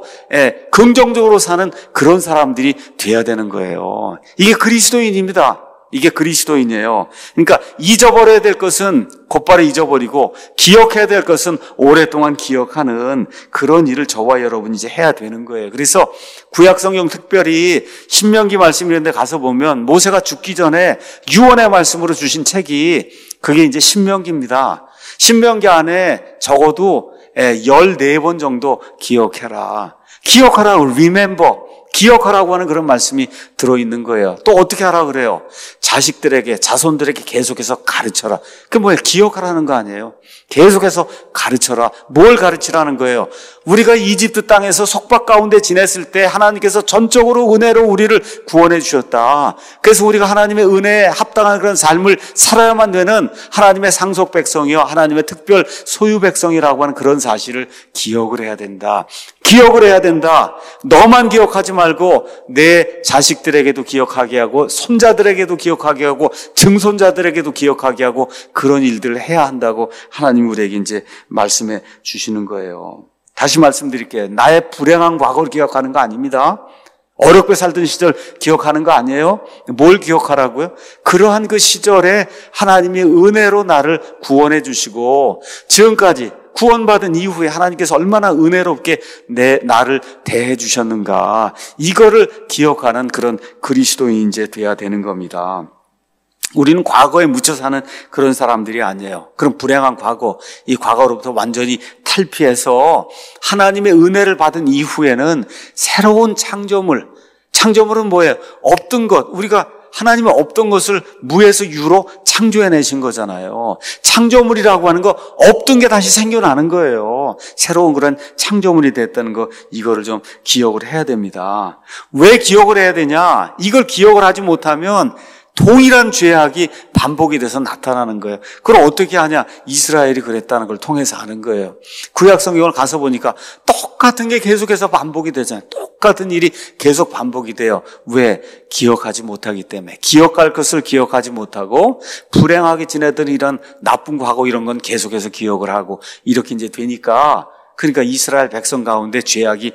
긍정적으로 사는 그런 사람들이 돼야 되는 거예요. 이게 그리스도인입니다. 이게 그리스도인이에요. 그러니까 잊어버려야 될 것은 곧바로 잊어버리고 기억해야 될 것은 오랫동안 기억하는 그런 일을 저와 여러분이 이제 해야 되는 거예요. 그래서 구약성경 특별히 신명기 말씀 이런 데 가서 보면 모세가 죽기 전에 유언의 말씀으로 주신 책이 그게 이제 신명기입니다. 신명기 안에 적어도 열네 번 정도 기억해라. 기억하라, remember. 기억하라고 하는 그런 말씀이 들어있는 거예요. 또 어떻게 하라 그래요? 자식들에게, 자손들에게 계속해서 가르쳐라. 그게 뭐예요? 기억하라는 거 아니에요? 계속해서 가르쳐라. 뭘 가르치라는 거예요? 우리가 이집트 땅에서 속박 가운데 지냈을 때 하나님께서 전적으로 은혜로 우리를 구원해 주셨다. 그래서 우리가 하나님의 은혜에 합당한 그런 삶을 살아야만 되는 하나님의 상속 백성이요, 하나님의 특별 소유 백성이라고 하는 그런 사실을 기억을 해야 된다. 기억을 해야 된다. 너만 기억하지 말고 내 자식들에게도 기억하게 하고 손자들에게도 기억하게 하고 증손자들에게도 기억하게 하고 그런 일들을 해야 한다고 하나님 우리에게 이제 말씀해 주시는 거예요. 다시 말씀드릴게요. 나의 불행한 과거를 기억하는 거 아닙니다. 어렵게 살던 시절 기억하는 거 아니에요? 뭘 기억하라고요? 그러한 그 시절에 하나님의 은혜로 나를 구원해 주시고 지금까지 구원받은 이후에 하나님께서 얼마나 은혜롭게 내, 나를 대해 주셨는가. 이거를 기억하는 그런 그리스도인이 이제 돼야 되는 겁니다. 우리는 과거에 묻혀 사는 그런 사람들이 아니에요. 그런 불행한 과거, 이 과거로부터 완전히 탈피해서 하나님의 은혜를 받은 이후에는 새로운 창조물, 창조물은 뭐예요? 없던 것, 우리가 하나님은 없던 것을 무에서 유로 창조해내신 거잖아요. 창조물이라고 하는 거 없던 게 다시 생겨나는 거예요. 새로운 그런 창조물이 됐다는 거, 이거를 좀 기억을 해야 됩니다. 왜 기억을 해야 되냐? 이걸 기억을 하지 못하면 동일한 죄악이 반복이 돼서 나타나는 거예요. 그걸 어떻게 하냐? 이스라엘이 그랬다는 걸 통해서 아는 거예요. 구약 성경을 가서 보니까 똑같은 게 계속해서 반복이 되잖아요. 똑같은 일이 계속 반복이 돼요. 왜? 기억하지 못하기 때문에. 기억할 것을 기억하지 못하고 불행하게 지내던 이런 나쁜 과거 이런 건 계속해서 기억을 하고 이렇게 이제 되니까, 그러니까 이스라엘 백성 가운데 죄악이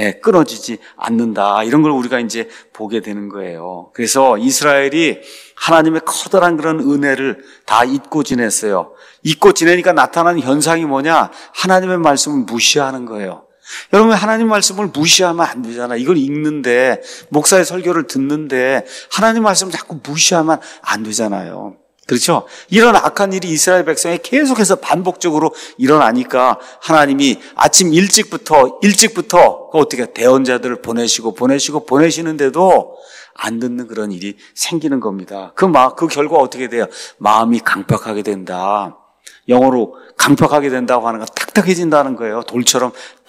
끊어지지 않는다. 이런 걸 우리가 이제 보게 되는 거예요. 그래서 이스라엘이 하나님의 커다란 그런 은혜를 다 잊고 지냈어요. 잊고 지내니까 나타나는 현상이 뭐냐? 하나님의 말씀을 무시하는 거예요. 여러분, 하나님 말씀을 무시하면 안 되잖아. 이걸 읽는데, 목사의 설교를 듣는데 하나님 말씀을 자꾸 무시하면 안 되잖아요. 그렇죠? 이런 악한 일이 이스라엘 백성에 계속해서 반복적으로 일어나니까 하나님이 아침 일찍부터 일찍부터 어떻게 대언자들을 보내시고 보내시고 보내시는데도 안 듣는 그런 일이 생기는 겁니다. 그 마, 그 결과 어떻게 돼요? 마음이 강팍하게 된다. 영어로 강팍하게 된다고 하는 건 딱딱해진다는 거예요. 돌처럼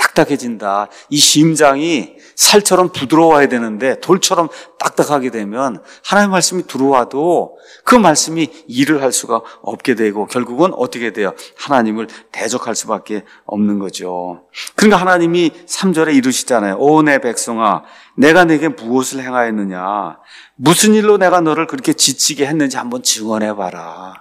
딱딱해진다. 이 심장이 살처럼 부드러워야 되는데 돌처럼 딱딱하게 되면 하나님의 말씀이 들어와도 그 말씀이 일을 할 수가 없게 되고 결국은 어떻게 돼요? 하나님을 대적할 수밖에 없는 거죠. 그러니까 하나님이 삼 절에 이르시잖아요. 오 내 백성아, 내가 내게 무엇을 행하였느냐? 무슨 일로 내가 너를 그렇게 지치게 했는지 한번 증언해봐라.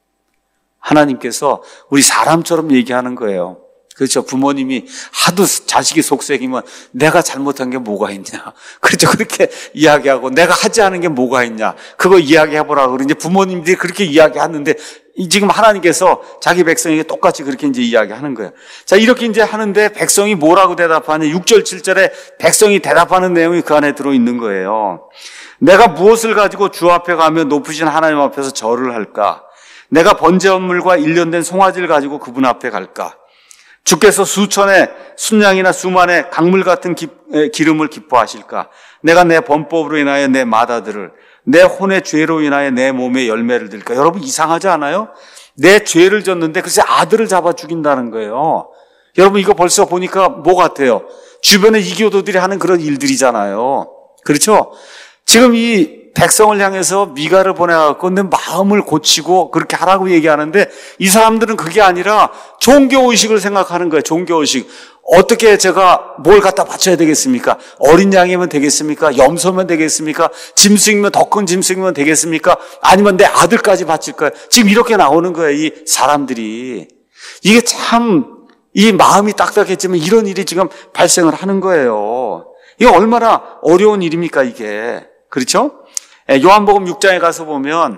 하나님께서 우리 사람처럼 얘기하는 거예요. 그렇죠. 부모님이 하도 자식이 속썩이면 내가 잘못한 게 뭐가 있냐. 그렇죠. 그렇게 이야기하고 내가 하지 않은 게 뭐가 있냐. 그거 이야기해보라고 그러는데 부모님들이 그렇게 이야기하는데 지금 하나님께서 자기 백성에게 똑같이 그렇게 이제 이야기하는 거예요. 자, 이렇게 이제 하는데 백성이 뭐라고 대답하냐. 육 절, 칠 절에 백성이 대답하는 내용이 그 안에 들어있는 거예요. 내가 무엇을 가지고 주 앞에 가며 높으신 하나님 앞에서 절을 할까? 내가 번제물과 일련된 송아지를 가지고 그분 앞에 갈까? 주께서 수천의 순양이나 수만의 강물 같은 기, 에, 기름을 기뻐하실까? 내가 내 범법으로 인하여 내 마다들을, 내 혼의 죄로 인하여 내 몸에 열매를 들까? 여러분 이상하지 않아요? 내 죄를 졌는데 글쎄 아들을 잡아 죽인다는 거예요. 여러분 이거 벌써 보니까 뭐 같아요? 주변의 이교도들이 하는 그런 일들이잖아요. 그렇죠? 지금 이 백성을 향해서 미가를 보내갖고 내 마음을 고치고 그렇게 하라고 얘기하는데 이 사람들은 그게 아니라 종교의식을 생각하는 거예요. 종교의식. 어떻게 제가 뭘 갖다 바쳐야 되겠습니까? 어린 양이면 되겠습니까? 염소면 되겠습니까? 짐승이면 더 큰 짐승이면 되겠습니까? 아니면 내 아들까지 바칠까요? 지금 이렇게 나오는 거예요. 이 사람들이. 이게 참 이 마음이 딱딱했지만 이런 일이 지금 발생을 하는 거예요. 이게 얼마나 어려운 일입니까 이게. 그렇죠? 요한복음 육 장에 가서 보면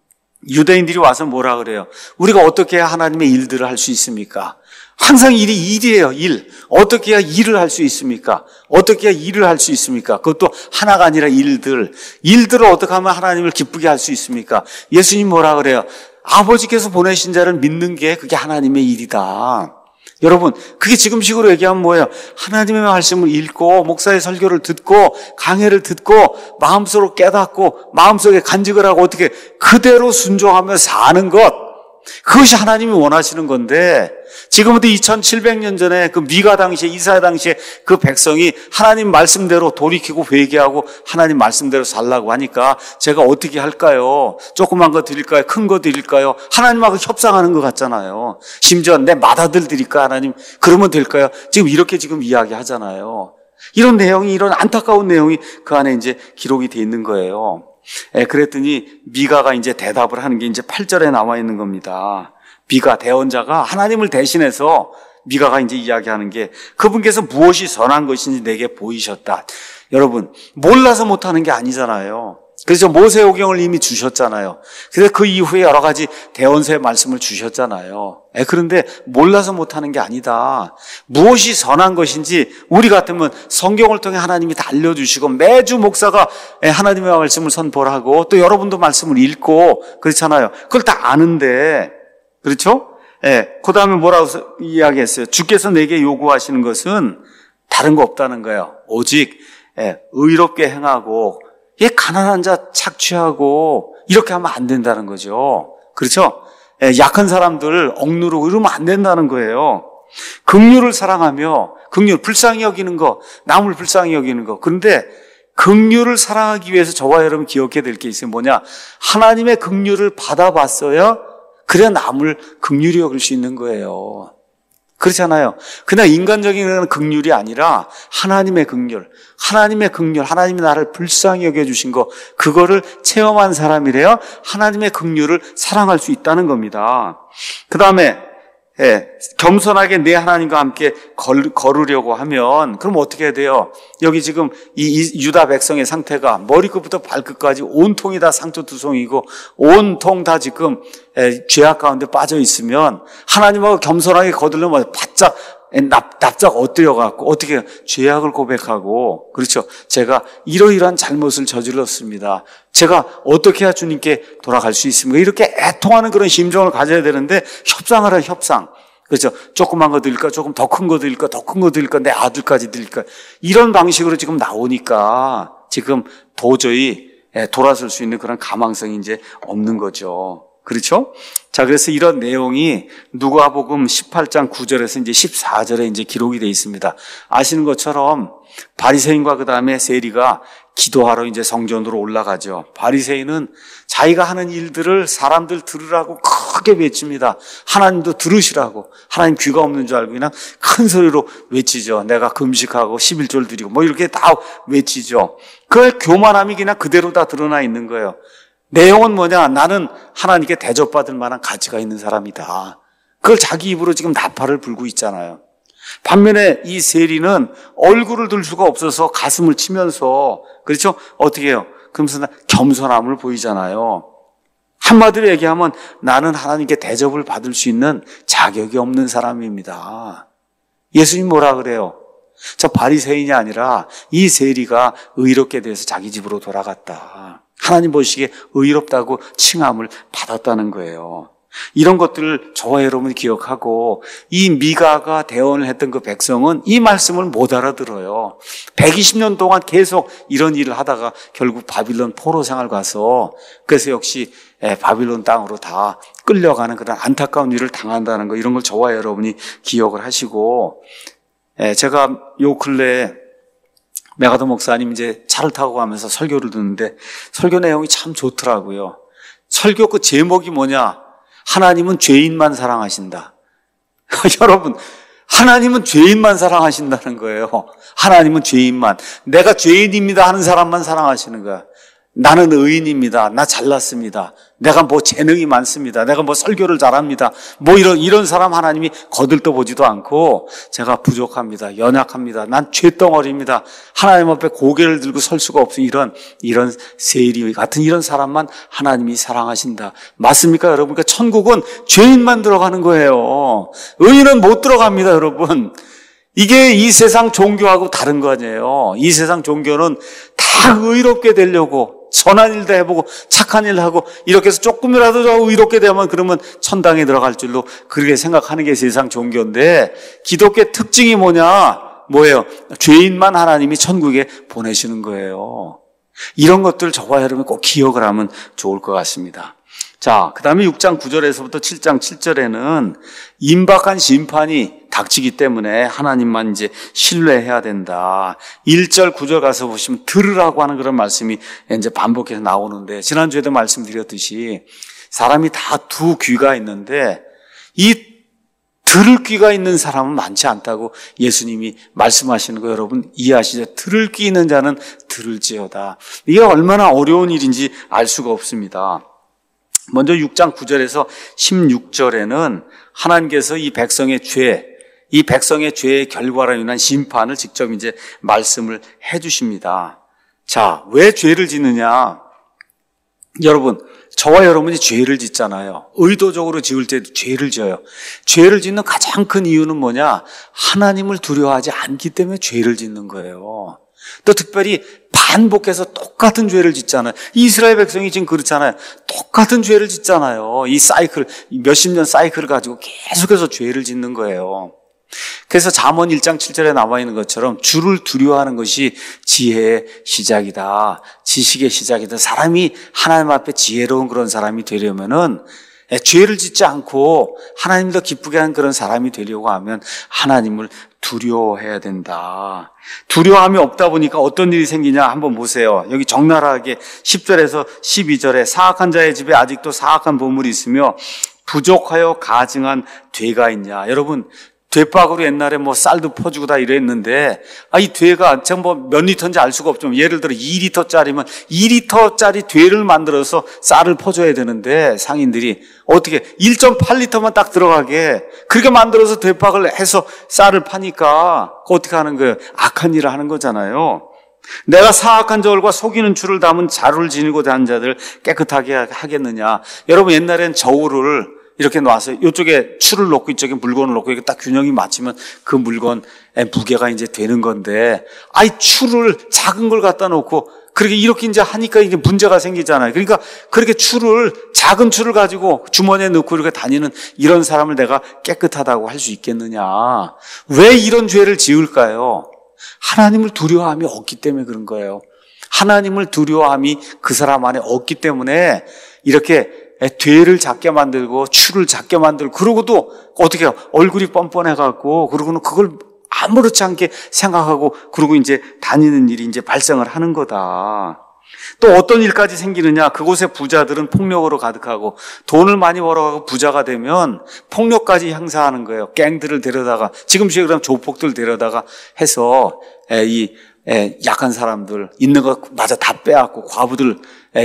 유대인들이 와서 뭐라 그래요? 우리가 어떻게 해야 하나님의 일들을 할 수 있습니까? 항상 일이 일이에요. 일. 어떻게 해야 일을 할 수 있습니까? 어떻게 해야 일을 할 수 있습니까? 그것도 하나가 아니라 일들. 일들을 어떻게 하면 하나님을 기쁘게 할 수 있습니까? 예수님 뭐라 그래요? 아버지께서 보내신 자를 믿는 게 그게 하나님의 일이다. 여러분, 그게 지금식으로 얘기하면 뭐예요? 하나님의 말씀을 읽고 목사의 설교를 듣고 강해를 듣고 마음속으로 깨닫고 마음속에 간직을 하고 어떻게 그대로 순종하며 사는 것, 그것이 하나님이 원하시는 건데 지금부터 이천칠백 년 전에 그 미가 당시에 이사야 당시에 그 백성이 하나님 말씀대로 돌이키고 회개하고 하나님 말씀대로 살라고 하니까 제가 어떻게 할까요? 조그만 거 드릴까요? 큰 거 드릴까요? 하나님하고 협상하는 것 같잖아요. 심지어 내 맏아들 드릴까 하나님? 그러면 될까요? 지금 이렇게 지금 이야기하잖아요. 이런 내용이 이런 안타까운 내용이 그 안에 이제 기록이 돼 있는 거예요. 예, 그랬더니 미가가 이제 대답을 하는 게 이제 팔 절에 나와 있는 겁니다. 미가 대언자가 하나님을 대신해서 미가가 이제 이야기하는 게 그분께서 무엇이 선한 것인지 내게 보이셨다. 여러분, 몰라서 못하는 게 아니잖아요. 그래서 모세오경을 이미 주셨잖아요. 그래서 그 이후에 여러 가지 대언서의 말씀을 주셨잖아요. 예, 그런데 몰라서 못하는 게 아니다. 무엇이 선한 것인지 우리 같으면 성경을 통해 하나님이 다 알려주시고 매주 목사가 하나님의 말씀을 선포를 하고 또 여러분도 말씀을 읽고 그렇잖아요. 그걸 다 아는데 그렇죠? 예, 그 다음에 뭐라고 이야기했어요? 주께서 내게 요구하시는 것은 다른 거 없다는 거예요. 오직 예, 의롭게 행하고 이 가난한 자 착취하고 이렇게 하면 안 된다는 거죠. 그렇죠? 예, 약한 사람들 억누르고 이러면 안 된다는 거예요. 긍휼을 사랑하며 긍휼, 불쌍히 여기는 거, 남을 불쌍히 여기는 거. 그런데 긍휼을 사랑하기 위해서 저와 여러분 기억해야 될 게 있어요. 뭐냐? 하나님의 긍휼을 받아봤어야 그래야 남을 긍휼히 여길 수 있는 거예요. 그렇잖아요. 그냥 인간적인 긍휼이 아니라 하나님의 긍휼, 하나님의 긍휼, 하나님이 나를 불쌍히 여겨주신 거, 그거를 체험한 사람이래요. 하나님의 긍휼을 사랑할 수 있다는 겁니다. 그 다음에 예, 겸손하게 내 하나님과 함께 걸, 걸으려고 하면 그럼 어떻게 해야 돼요? 여기 지금 이, 이 유다 백성의 상태가 머리끝부터 발끝까지 온통이 다 상처투성이고 온통 다 지금 예, 죄악 가운데 빠져 있으면 하나님하고 겸손하게 거들려면 바짝 납, 납작 엎드려갖고 어떻게 해요? 죄악을 고백하고 그렇죠. 제가 이러이러한 잘못을 저질렀습니다. 제가 어떻게 해야 주님께 돌아갈 수 있습니까? 이렇게 애통하는 그런 심정을 가져야 되는데 협상을 해요. 협상. 그렇죠. 조그만 거 드릴까? 조금 더 큰 거 드릴까? 더 큰 거 드릴까? 내 아들까지 드릴까? 이런 방식으로 지금 나오니까 지금 도저히 돌아설 수 있는 그런 가망성이 이제 없는 거죠. 그렇죠? 자, 그래서 이런 내용이 누가복음 십팔 장 구 절에서 이제 십사 절에 이제 기록이 되어 있습니다. 아시는 것처럼 바리새인과 그 다음에 세리가 기도하러 이제 성전으로 올라가죠. 바리새인은 자기가 하는 일들을 사람들 들으라고 크게 외칩니다. 하나님도 들으시라고. 하나님 귀가 없는 줄 알고 그냥 큰 소리로 외치죠. 내가 금식하고 십일조를 드리고 뭐 이렇게 다 외치죠. 그 교만함이 그냥 그대로 다 드러나 있는 거예요. 내용은 뭐냐? 나는 하나님께 대접받을 만한 가치가 있는 사람이다. 그걸 자기 입으로 지금 나팔을 불고 있잖아요. 반면에 이 세리는 얼굴을 들 수가 없어서 가슴을 치면서 그렇죠? 어떻게 해요? 그러면서 겸손함을 보이잖아요. 한마디로 얘기하면 나는 하나님께 대접을 받을 수 있는 자격이 없는 사람입니다. 예수님 뭐라 그래요? 저 바리새인이 아니라 이 세리가 의롭게 돼서 자기 집으로 돌아갔다. 하나님 보시기에 의롭다고 칭함을 받았다는 거예요. 이런 것들을 저와 여러분이 기억하고 이 미가가 대언을 했던 그 백성은 이 말씀을 못 알아들어요. 백이십 년 동안 계속 이런 일을 하다가 결국 바빌론 포로 생활 가서 그래서 역시 바빌론 땅으로 다 끌려가는 그런 안타까운 일을 당한다는 거, 이런 걸 저와 여러분이 기억을 하시고, 제가 요 근래에 메가더 목사님 이제 차를 타고 가면서 설교를 듣는데 설교 내용이 참 좋더라고요. 설교 그 제목이 뭐냐? 하나님은 죄인만 사랑하신다. 여러분, 하나님은 죄인만 사랑하신다는 거예요. 하나님은 죄인만. 내가 죄인입니다 하는 사람만 사랑하시는 거야. 나는 의인입니다. 나 잘났습니다. 내가 뭐 재능이 많습니다. 내가 뭐 설교를 잘합니다. 뭐 이런, 이런 사람 하나님이 거들떠 보지도 않고 제가 부족합니다. 연약합니다. 난 죄덩어리입니다. 하나님 앞에 고개를 들고 설 수가 없어. 이런, 이런 세리 같은 이런 사람만 하나님이 사랑하신다. 맞습니까, 여러분? 그러니까 천국은 죄인만 들어가는 거예요. 의인은 못 들어갑니다, 여러분. 이게 이 세상 종교하고 다른 거 아니에요. 이 세상 종교는 다 의롭게 되려고 선한 일도 해보고 착한 일 하고 이렇게 해서 조금이라도 더 의롭게 되면 그러면 천당에 들어갈 줄로 그렇게 생각하는 게 세상 종교인데 기독교의 특징이 뭐냐? 뭐예요? 죄인만 하나님이 천국에 보내시는 거예요. 이런 것들 저와 여러분이 꼭 기억을 하면 좋을 것 같습니다. 자, 그 다음에 육 장 구 절에서부터 칠 장 칠 절에는 임박한 심판이 닥치기 때문에 하나님만 이제 신뢰해야 된다. 일 절, 구 절 가서 보시면 들으라고 하는 그런 말씀이 이제 반복해서 나오는데 지난주에도 말씀드렸듯이 사람이 다 두 귀가 있는데 이 들을 귀가 있는 사람은 많지 않다고 예수님이 말씀하시는 거 여러분 이해하시죠? 들을 귀 있는 자는 들을지어다. 이게 얼마나 어려운 일인지 알 수가 없습니다. 먼저 육 장 구 절에서 십육 절에는 하나님께서 이 백성의 죄, 이 백성의 죄의 결과로 인한 심판을 직접 이제 말씀을 해 주십니다. 자, 왜 죄를 짓느냐? 여러분, 저와 여러분이 죄를 짓잖아요. 의도적으로 지을 때도 죄를 지어요. 죄를 짓는 가장 큰 이유는 뭐냐? 하나님을 두려워하지 않기 때문에 죄를 짓는 거예요. 또 특별히 반복해서 똑같은 죄를 짓잖아요. 이스라엘 백성이 지금 그렇잖아요. 똑같은 죄를 짓잖아요. 이 사이클, 몇십 년 사이클을 가지고 계속해서 죄를 짓는 거예요. 그래서 잠언 일 장 칠 절에 나와 있는 것처럼 주를 두려워하는 것이 지혜의 시작이다. 지식의 시작이다. 사람이 하나님 앞에 지혜로운 그런 사람이 되려면은 죄를 짓지 않고 하나님을 더 기쁘게 하는 그런 사람이 되려고 하면 하나님을 두려워해야 된다. 두려움이 없다 보니까 어떤 일이 생기냐 한번 보세요. 여기 적나라하게 십 절에서 십이 절에 사악한 자의 집에 아직도 사악한 보물이 있으며 부족하여 가증한 되가 있냐. 여러분, 되박으로 옛날에 뭐 쌀도 퍼주고 다 이랬는데, 아, 이 되가 제가 뭐 몇 리터인지 알 수가 없지만, 예를 들어 이 리터짜리면 이 리터짜리 되를 만들어서 쌀을 퍼줘야 되는데, 상인들이 어떻게 일 점 팔 리터만 딱 들어가게, 그렇게 만들어서 되박을 해서 쌀을 파니까, 어떻게 하는 거예요? 악한 일을 하는 거잖아요. 내가 사악한 저울과 속이는 추를 담은 자루를 지니고 다는 자들 깨끗하게 하겠느냐. 여러분, 옛날엔 저울을 이렇게 놔서 이쪽에 추를 놓고 이쪽에 물건을 놓고 이렇게 딱 균형이 맞추면 그 물건의 무게가 이제 되는 건데, 아이 추를 작은 걸 갖다 놓고 그렇게 이렇게 이제 하니까 이게 문제가 생기잖아요. 그러니까 그렇게 추를, 작은 추를 가지고 주머니에 넣고 이렇게 다니는 이런 사람을 내가 깨끗하다고 할 수 있겠느냐. 왜 이런 죄를 지을까요? 하나님을 두려워함이 없기 때문에 그런 거예요. 하나님을 두려워함이 그 사람 안에 없기 때문에 이렇게 되를 작게 만들고 추를 작게 만들고, 그러고도 어떻게 해요? 얼굴이 뻔뻔해갖고, 그러고는 그걸 아무렇지 않게 생각하고, 그러고 이제 다니는 일이 이제 발생을 하는 거다. 또 어떤 일까지 생기느냐? 그곳의 부자들은 폭력으로 가득하고, 돈을 많이 벌어가고 부자가 되면 폭력까지 행사하는 거예요. 갱들을 데려다가, 지금식으로 하면 조폭들 데려다가 해서, 이, 약한 사람들, 있는 거 마저 다 빼앗고, 과부들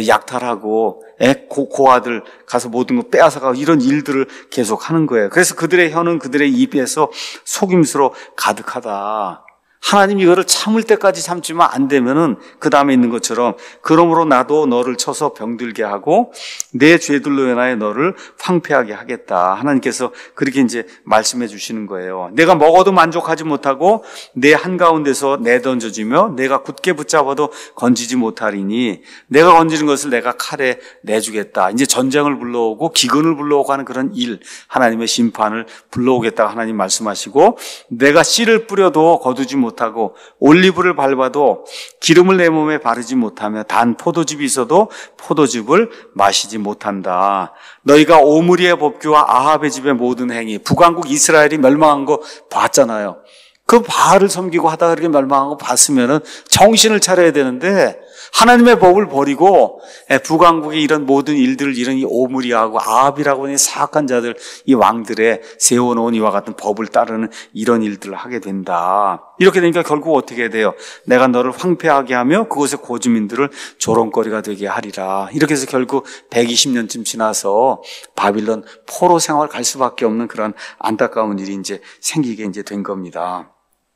약탈하고, 고, 고아들 가서 모든 거 빼앗아가고 이런 일들을 계속 하는 거예요. 그래서 그들의 혀는 그들의 입에서 속임수로 가득하다. 하나님 이거를 참을 때까지 참지만 안 되면은 그 다음에 있는 것처럼 그러므로 나도 너를 쳐서 병들게 하고 내 죄들로 인하여 너를 황폐하게 하겠다. 하나님께서 그렇게 이제 말씀해 주시는 거예요. 내가 먹어도 만족하지 못하고 내 한가운데서 내던져지며 내가 굳게 붙잡아도 건지지 못하리니 내가 건지는 것을 내가 칼에 내주겠다. 이제 전쟁을 불러오고 기근을 불러오고 하는 그런 일, 하나님의 심판을 불러오겠다고 하나님 말씀하시고, 내가 씨를 뿌려도 거두지 못하고 못하고 올리브를 밟아도 기름을 내 몸에 바르지 못하며 단 포도즙이 있어도 포도즙을 마시지 못한다. 너희가 오므리의 법규와 아합의 집의 모든 행위, 북왕국 이스라엘이 멸망한 거 봤잖아요. 그 바알을 섬기고 하다가 이렇게 멸망하고 봤으면은 정신을 차려야 되는데 하나님의 법을 버리고 북왕국의 이런 모든 일들을 이런 이 오므리하고 아합이라고 하는 사악한 자들, 이 왕들의 세워놓은 이와 같은 법을 따르는 이런 일들을 하게 된다. 이렇게 되니까 결국 어떻게 돼요? 내가 너를 황폐하게 하며 그곳의 고주민들을 조롱거리가 되게 하리라. 이렇게 해서 결국 백이십 년쯤 지나서 바빌론 포로 생활 갈 수밖에 없는 그런 안타까운 일이 이제 생기게 이제 된 겁니다.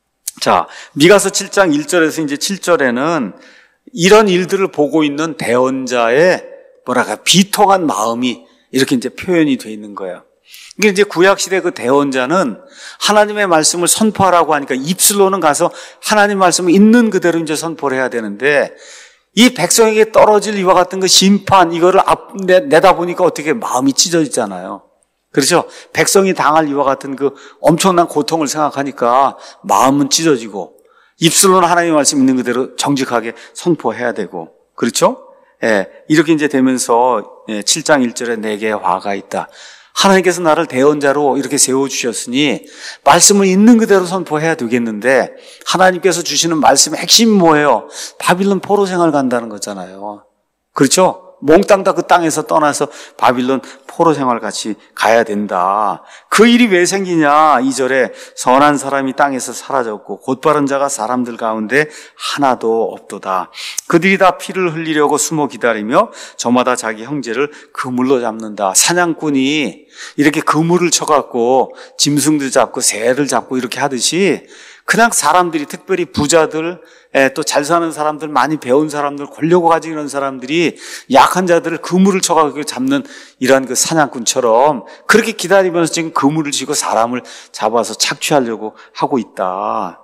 자, 미가서 칠 장 일 절에서 이제 칠 절에는 이런 일들을 보고 있는 대언자의 뭐랄까 비통한 마음이 이렇게 이제 표현이 돼 있는 거예요. 이게 이제 구약시대 그 대언자는 하나님의 말씀을 선포하라고 하니까 입술로는 가서 하나님 말씀을 있는 그대로 이제 선포를 해야 되는데 이 백성에게 떨어질 이와 같은 그 심판 이거를 앞, 내, 내다 보니까 어떻게 마음이 찢어지잖아요. 그렇죠? 백성이 당할 이와 같은 그 엄청난 고통을 생각하니까 마음은 찢어지고 입술로는 하나님의 말씀 있는 그대로 정직하게 선포해야 되고, 그렇죠? 예, 이렇게 이제 되면서 예, 칠 장 일 절에 내게 화가 있다. 하나님께서 나를 대언자로 이렇게 세워주셨으니 말씀을 있는 그대로 선포해야 되겠는데 하나님께서 주시는 말씀의 핵심이 뭐예요? 바빌론 포로 생활 간다는 거잖아요. 그렇죠? 몽땅 다 그 땅에서 떠나서 바빌론 포로 생활 같이 가야 된다. 그 일이 왜 생기냐? 이 절에 선한 사람이 땅에서 사라졌고 곧바른 자가 사람들 가운데 하나도 없도다. 그들이 다 피를 흘리려고 숨어 기다리며 저마다 자기 형제를 그물로 잡는다. 사냥꾼이 이렇게 그물을 쳐갖고 짐승들 잡고 새를 잡고 이렇게 하듯이 그냥 사람들이 특별히 부자들, 또 잘 사는 사람들, 많이 배운 사람들, 권력을 가지고 있는 사람들이 약한 자들을 그물을 쳐가지고 잡는 이러한 그 사냥꾼처럼 그렇게 기다리면서 지금 그물을 치고 사람을 잡아서 착취하려고 하고 있다.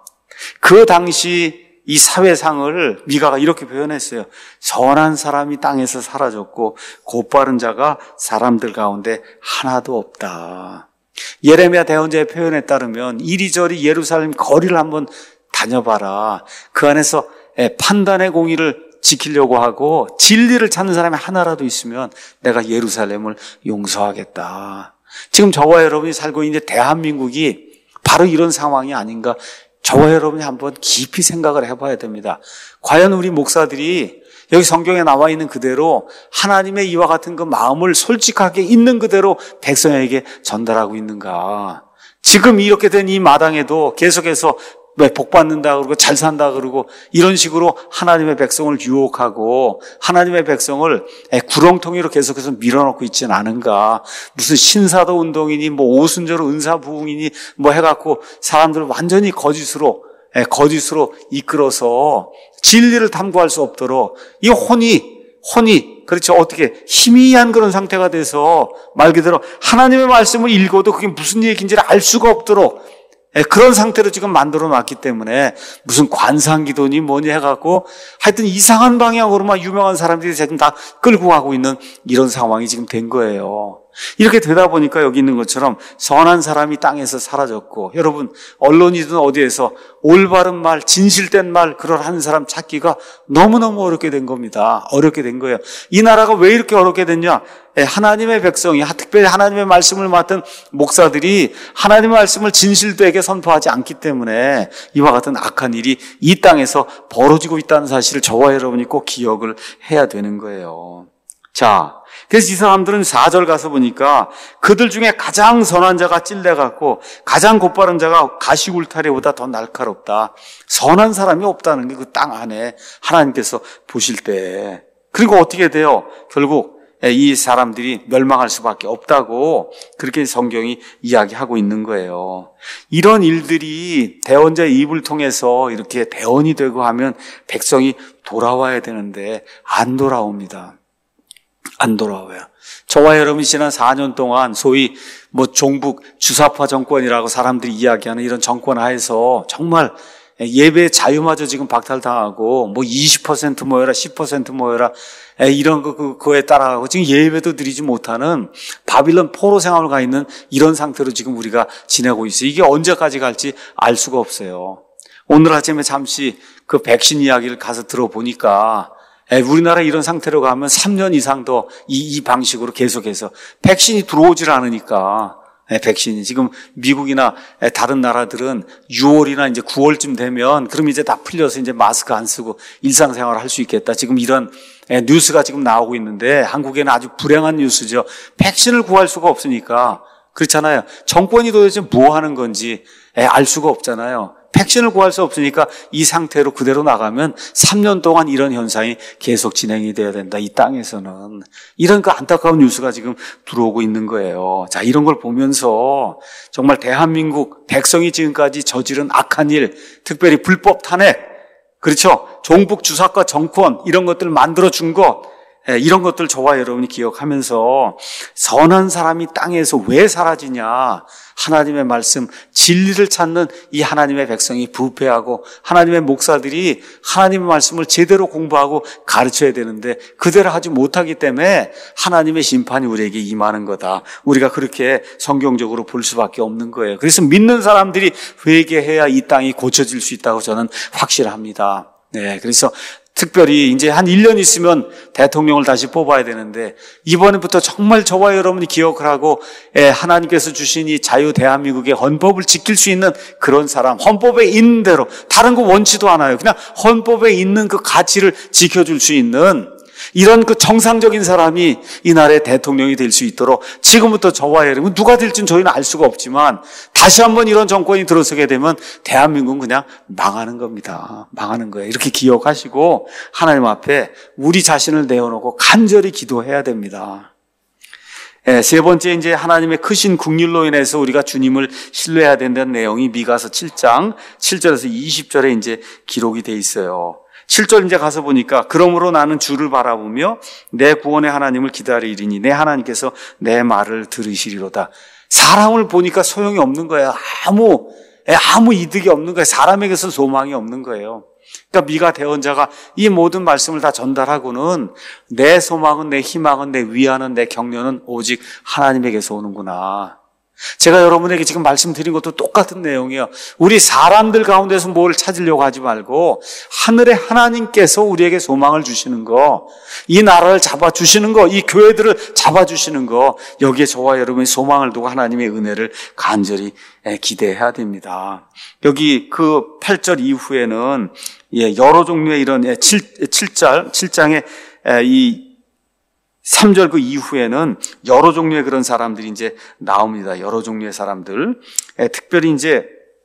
그 당시 이 사회상을 미가가 이렇게 표현했어요. 선한 사람이 땅에서 사라졌고 곧바른 자가 사람들 가운데 하나도 없다. 예레미야 대언자의 표현에 따르면 이리저리 예루살렘 거리를 한번 다녀봐라. 그 안에서 판단의 공의를 지키려고 하고 진리를 찾는 사람이 하나라도 있으면 내가 예루살렘을 용서하겠다. 지금 저와 여러분이 살고 있는 대한민국이 바로 이런 상황이 아닌가, 저와 여러분이 한번 깊이 생각을 해봐야 됩니다. 과연 우리 목사들이 여기 성경에 나와 있는 그대로 하나님의 이와 같은 그 마음을 솔직하게 있는 그대로 백성에게 전달하고 있는가? 지금 이렇게 된 이 마당에도 계속해서 왜 복 받는다 그러고 잘 산다 그러고 이런 식으로 하나님의 백성을 유혹하고 하나님의 백성을 구렁텅이로 계속해서 밀어넣고 있지는 않은가? 무슨 신사도 운동이니 뭐 오순절로 은사부흥이니 뭐 해갖고 사람들을 완전히 거짓으로 거짓으로 이끌어서 진리를 탐구할 수 없도록 이 혼이 혼이 그렇죠. 어떻게 희미한 그런 상태가 돼서 말 그대로 하나님의 말씀을 읽어도 그게 무슨 얘기인지를 알 수가 없도록 그런 상태로 지금 만들어 놨기 때문에 무슨 관상기도니 뭐니 해갖고 하여튼 이상한 방향으로만 유명한 사람들이 지금 다 끌고 가고 있는 이런 상황이 지금 된 거예요. 이렇게 되다 보니까 여기 있는 것처럼 선한 사람이 땅에서 사라졌고, 여러분 언론이든 어디에서 올바른 말, 진실된 말 그런 하는 사람 찾기가 너무너무 어렵게 된 겁니다. 어렵게 된 거예요. 이 나라가 왜 이렇게 어렵게 됐냐? 하나님의 백성이, 특별히 하나님의 말씀을 맡은 목사들이 하나님의 말씀을 진실되게 선포하지 않기 때문에 이와 같은 악한 일이 이 땅에서 벌어지고 있다는 사실을 저와 여러분이 꼭 기억을 해야 되는 거예요. 자, 그래서 이 사람들은 사 절 가서 보니까 그들 중에 가장 선한 자가 찔려갖고 가장 곧바른 자가 가시 울타리보다 더 날카롭다. 선한 사람이 없다는 게 그 땅 안에 하나님께서 보실 때. 그리고 어떻게 돼요? 결국 이 사람들이 멸망할 수밖에 없다고 그렇게 성경이 이야기하고 있는 거예요. 이런 일들이 대언자의 입을 통해서 이렇게 대언이 되고 하면 백성이 돌아와야 되는데 안 돌아옵니다. 안 돌아와요. 저와 여러분이 지난 사 년 동안 소위 뭐 종북 주사파 정권이라고 사람들이 이야기하는 이런 정권 하에서 정말 예배 자유마저 지금 박탈당하고 뭐 이십 퍼센트 모여라 십 퍼센트 모여라 이런 거 그거에 따라가고 지금 예배도 드리지 못하는 바빌론 포로 생활을 가 있는 이런 상태로 지금 우리가 지내고 있어요. 이게 언제까지 갈지 알 수가 없어요. 오늘 아침에 잠시 그 백신 이야기를 가서 들어보니까 우리나라 이런 상태로 가면 삼 년 이상 더 이, 이 방식으로 계속해서 백신이 들어오질 않으니까 백신이. 지금 미국이나 다른 나라들은 유월이나 이제 구월쯤 되면 그럼 이제 다 풀려서 이제 마스크 안 쓰고 일상생활을 할 수 있겠다. 지금 이런 뉴스가 지금 나오고 있는데 한국에는 아주 불행한 뉴스죠. 백신을 구할 수가 없으니까. 그렇잖아요. 정권이 도대체 뭐 하는 건지 알 수가 없잖아요. 백신을 구할 수 없으니까 이 상태로 그대로 나가면 삼 년 동안 이런 현상이 계속 진행이 돼야 된다. 이 땅에서는. 이런 그 안타까운 뉴스가 지금 들어오고 있는 거예요. 자, 이런 걸 보면서 정말 대한민국 백성이 지금까지 저지른 악한 일, 특별히 불법 탄핵, 그렇죠? 종북 주사과 정권 이런 것들을 만들어준 것, 이런 것들 저와 여러분이 기억하면서 선한 사람이 땅에서 왜 사라지냐. 하나님의 말씀, 진리를 찾는 이 하나님의 백성이 부패하고 하나님의 목사들이 하나님의 말씀을 제대로 공부하고 가르쳐야 되는데 그대로 하지 못하기 때문에 하나님의 심판이 우리에게 임하는 거다. 우리가 그렇게 성경적으로 볼 수밖에 없는 거예요. 그래서 믿는 사람들이 회개해야 이 땅이 고쳐질 수 있다고 저는 확실합니다. 네, 그래서 특별히 이제 한 일 년 있으면 대통령을 다시 뽑아야 되는데 이번에부터 정말 저와 여러분이 기억을 하고 하나님께서 주신 이 자유 대한민국의 헌법을 지킬 수 있는 그런 사람, 헌법에 있는 대로 다른 거 원치도 않아요. 그냥 헌법에 있는 그 가치를 지켜줄 수 있는 이런 그 정상적인 사람이 이 나라의 대통령이 될 수 있도록 지금부터 저와 여러분 누가 될지는 저희는 알 수가 없지만 다시 한번 이런 정권이 들어서게 되면 대한민국은 그냥 망하는 겁니다. 망하는 거예요. 이렇게 기억하시고 하나님 앞에 우리 자신을 내어놓고 간절히 기도해야 됩니다. 네, 세 번째 이제 하나님의 크신 긍휼로 인해서 우리가 주님을 신뢰해야 된다는 내용이 미가서 칠 장 칠 절에서 이십 절에 이제 기록이 돼 있어요. 칠 절 이제 가서 보니까 그러므로 나는 주를 바라보며 내 구원의 하나님을 기다리리니 내 하나님께서 내 말을 들으시리로다. 사람을 보니까 소용이 없는 거예요. 아무 아무 이득이 없는 거예요. 사람에게서 소망이 없는 거예요. 그러니까 미가 대언자가 이 모든 말씀을 다 전달하고는 내 소망은, 내 희망은, 내 위안은, 내 격려는 오직 하나님에게서 오는구나. 제가 여러분에게 지금 말씀드린 것도 똑같은 내용이에요. 우리 사람들 가운데서 뭘 찾으려고 하지 말고 하늘의 하나님께서 우리에게 소망을 주시는 거, 이 나라를 잡아주시는 거, 이 교회들을 잡아주시는 거, 여기에 저와 여러분이 소망을 두고 하나님의 은혜를 간절히 기대해야 됩니다. 여기 그 팔 절 이후에는 여러 종류의 이런 칠 절, 칠 장의 이 삼 절 그 이후에는 여러 종류의 그런 사람들이 이제 나옵니다. 여러 종류의 사람들. 에, 특별히 이제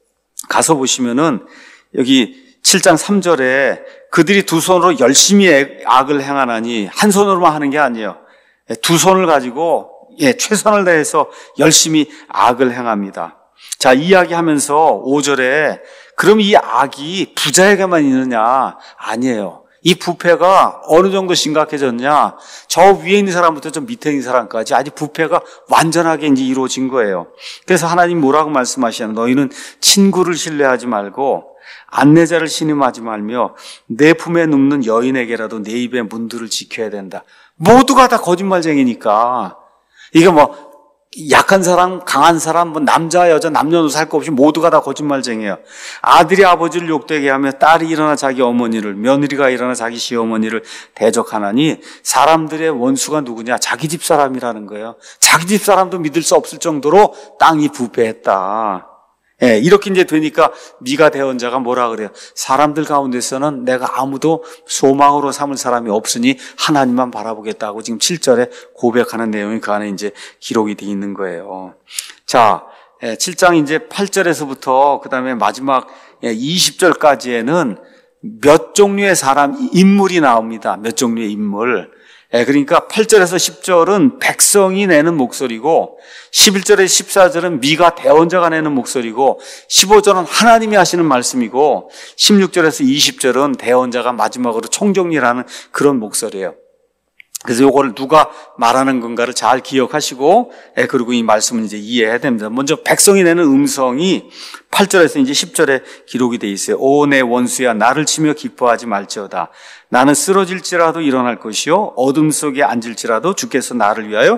가서 보시면은 여기 칠 장 삼 절에 그들이 두 손으로 열심히 악을 행하나니 한 손으로만 하는 게 아니에요. 에, 두 손을 가지고 예, 최선을 다해서 열심히 악을 행합니다. 자, 이야기하면서 오 절에 그럼 이 악이 부자에게만 있느냐? 아니에요. 이 부패가 어느 정도 심각해졌냐? 저 위에 있는 사람부터 저 밑에 있는 사람까지 아직 부패가 완전하게 이제 이루어진 거예요. 그래서 하나님 뭐라고 말씀하시냐? 너희는 친구를 신뢰하지 말고 안내자를 신임하지 말며 내 품에 눕는 여인에게라도 내 입의 문들을 지켜야 된다. 모두가 다 거짓말쟁이니까. 이게 뭐 약한 사람, 강한 사람, 뭐 남자, 여자, 남녀노소 할 거 없이 모두가 다 거짓말쟁이에요. 아들이 아버지를 욕되게 하며 딸이 일어나 자기 어머니를, 며느리가 일어나 자기 시어머니를 대적하나니 사람들의 원수가 누구냐? 자기 집 사람이라는 거예요. 자기 집 사람도 믿을 수 없을 정도로 땅이 부패했다. 예, 이렇게 이제 되니까 미가 대언자가 뭐라 그래요? 사람들 가운데서는 내가 아무도 소망으로 삼을 사람이 없으니 하나님만 바라보겠다고 지금 칠 절에 고백하는 내용이 그 안에 이제 기록이 되어 있는 거예요. 자, 칠 장 이제 팔 절에서부터 그 다음에 마지막 이십 절까지에는 몇 종류의 사람, 인물이 나옵니다. 몇 종류의 인물. 그러니까 팔 절에서 십 절은 백성이 내는 목소리고 십일 절에서 십사 절은 미가 대언자가 내는 목소리고 십오 절은 하나님이 하시는 말씀이고 십육 절에서 이십 절은 대언자가 마지막으로 총정리를 하는 그런 목소리예요. 그래서 요거를 누가 말하는 건가를 잘 기억하시고, 예, 그리고 이 말씀은 이제 이해해야 됩니다. 먼저 백성이 내는 음성이 팔 절에서 이제 십 절에 기록이 돼 있어요. 오, 내 원수야, 나를 치며 기뻐하지 말지어다. 나는 쓰러질지라도 일어날 것이요, 어둠 속에 앉을지라도 주께서 나를 위하여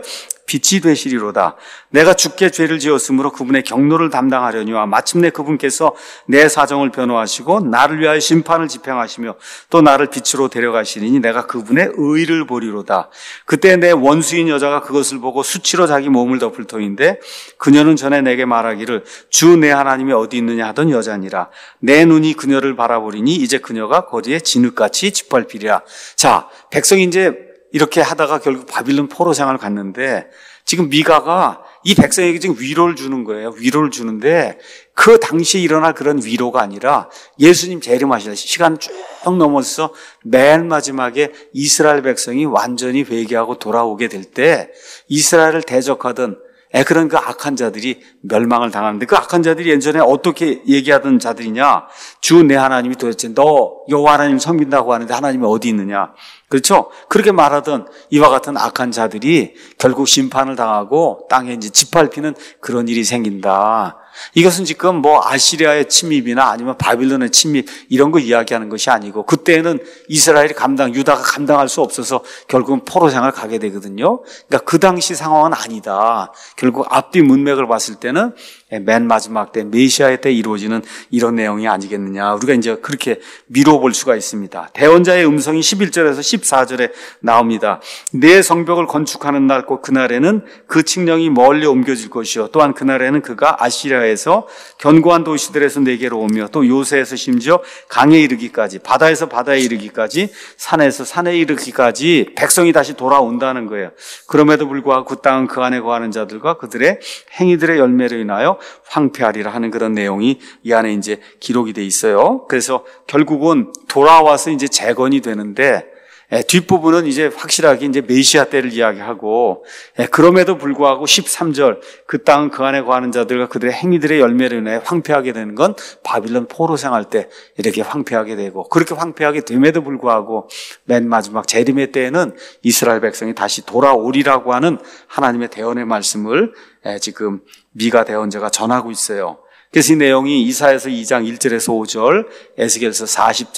빛이 되시리로다. 내가 주께 죄를 지었으므로 그분의 경노를 담당하려니와 마침내 그분께서 내 사정을 변호하시고 나를 위하여 심판을 집행하시며 또 나를 빛으로 데려가시리니 내가 그분의 의를 보리로다. 그때 내 원수인 여자가 그것을 보고 수치로 자기 몸을 덮을 터인데 그녀는 전에 내게 말하기를 주 내 하나님이 어디 있느냐 하던 여자니라. 내 눈이 그녀를 바라보리니 이제 그녀가 거리에 진흙같이 짓밟히리라. 자, 백성이 이제 이렇게 하다가 결국 바빌론 포로 생활을 갔는데 지금 미가가 이 백성에게 지금 위로를 주는 거예요. 위로를 주는데 그 당시에 일어날 그런 위로가 아니라 예수님 재림하시다 시간 쭉 넘어서 맨 마지막에 이스라엘 백성이 완전히 회개하고 돌아오게 될 때 이스라엘을 대적하던 에, 그런 그 악한 자들이 멸망을 당하는데 그 악한 자들이 예전에 어떻게 얘기하던 자들이냐? 주 내 하나님이 도대체 너 여호와 하나님 섬긴다고 하는데 하나님이 어디 있느냐? 그렇죠? 그렇게 말하던 이와 같은 악한 자들이 결국 심판을 당하고 땅에 이제 짓밟히는 그런 일이 생긴다. 이것은 지금 뭐 아시리아의 침입이나 아니면 바빌론의 침입 이런 거 이야기하는 것이 아니고 그때는 이스라엘이 감당, 유다가 감당할 수 없어서 결국은 포로 생활을 가게 되거든요. 그러니까 그 당시 상황은 아니다. 결국 앞뒤 문맥을 봤을 때는 맨 마지막 때 메시아의 때 이루어지는 이런 내용이 아니겠느냐. 우리가 이제 그렇게 미뤄볼 수가 있습니다. 대언자의 음성이 십일 절에서 십사 절에 나옵니다. 내 성벽을 건축하는 날 곧 그날에는 그 칙령이 멀리 옮겨질 것이요 또한 그날에는 그가 아시리아에서 견고한 도시들에서 내게로 오며 또 요새에서 심지어 강에 이르기까지 바다에서 바다에 이르기까지 산에서 산에 이르기까지 백성이 다시 돌아온다는 거예요. 그럼에도 불구하고 그 땅은 그 안에 거하는 자들과 그들의 행위들의 열매로 인하여 황폐하리라 하는 그런 내용이 이 안에 이제 기록이 돼 있어요. 그래서 결국은 돌아와서 이제 재건이 되는데 예, 뒷부분은 이제 확실하게 이제 메시아 때를 이야기하고, 예, 그럼에도 불구하고 십삼 절, 그 땅은 그 안에 거하는 자들과 그들의 행위들의 열매로 인해 황폐하게 되는 건 바빌론 포로 생활 때 이렇게 황폐하게 되고, 그렇게 황폐하게 됨에도 불구하고 맨 마지막 재림의 때에는 이스라엘 백성이 다시 돌아오리라고 하는 하나님의 대언의 말씀을 예, 지금 미가 대언자가 전하고 있어요. 그래서 이 내용이 이사야서 이 장 일 절에서 오 절, 에스겔서 사십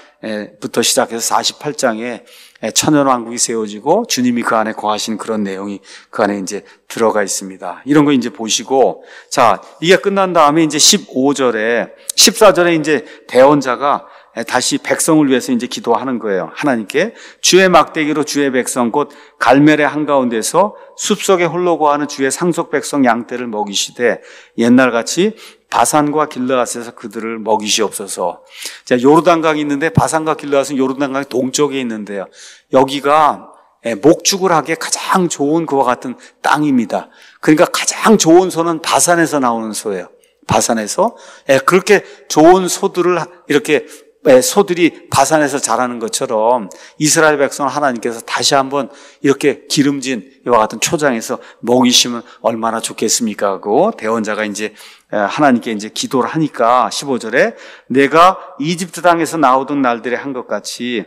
장부터 시작해서 사십팔 장에 천연왕국이 세워지고 주님이 그 안에 거하시는 그런 내용이 그 안에 이제 들어가 있습니다. 이런 거 이제 보시고, 자, 이게 끝난 다음에 이제 십오 절에, 십사 절에 이제 대언자가 다시 백성을 위해서 이제 기도하는 거예요. 하나님께 주의 막대기로 주의 백성 곧 갈멜의 한가운데서 숲속에 홀로 거하는 주의 상속 백성 양떼를 먹이시되 옛날같이 바산과 길르앗에서 그들을 먹이시옵소서. 자, 요르단강이 있는데 바산과 길르앗은 요르단강 동쪽에 있는데요. 여기가 목축을 하기에 가장 좋은 그와 같은 땅입니다. 그러니까 가장 좋은 소는 바산에서 나오는 소예요. 바산에서 그렇게 좋은 소들을 이렇게 소들이 바산에서 자라는 것처럼 이스라엘 백성을 하나님께서 다시 한번 이렇게 기름진 이와 같은 초장에서 먹이시면 얼마나 좋겠습니까 하고 대언자가 이제 하나님께 이제 기도를 하니까 십오 절에 내가 이집트 땅에서 나오던 날들에 한 것 같이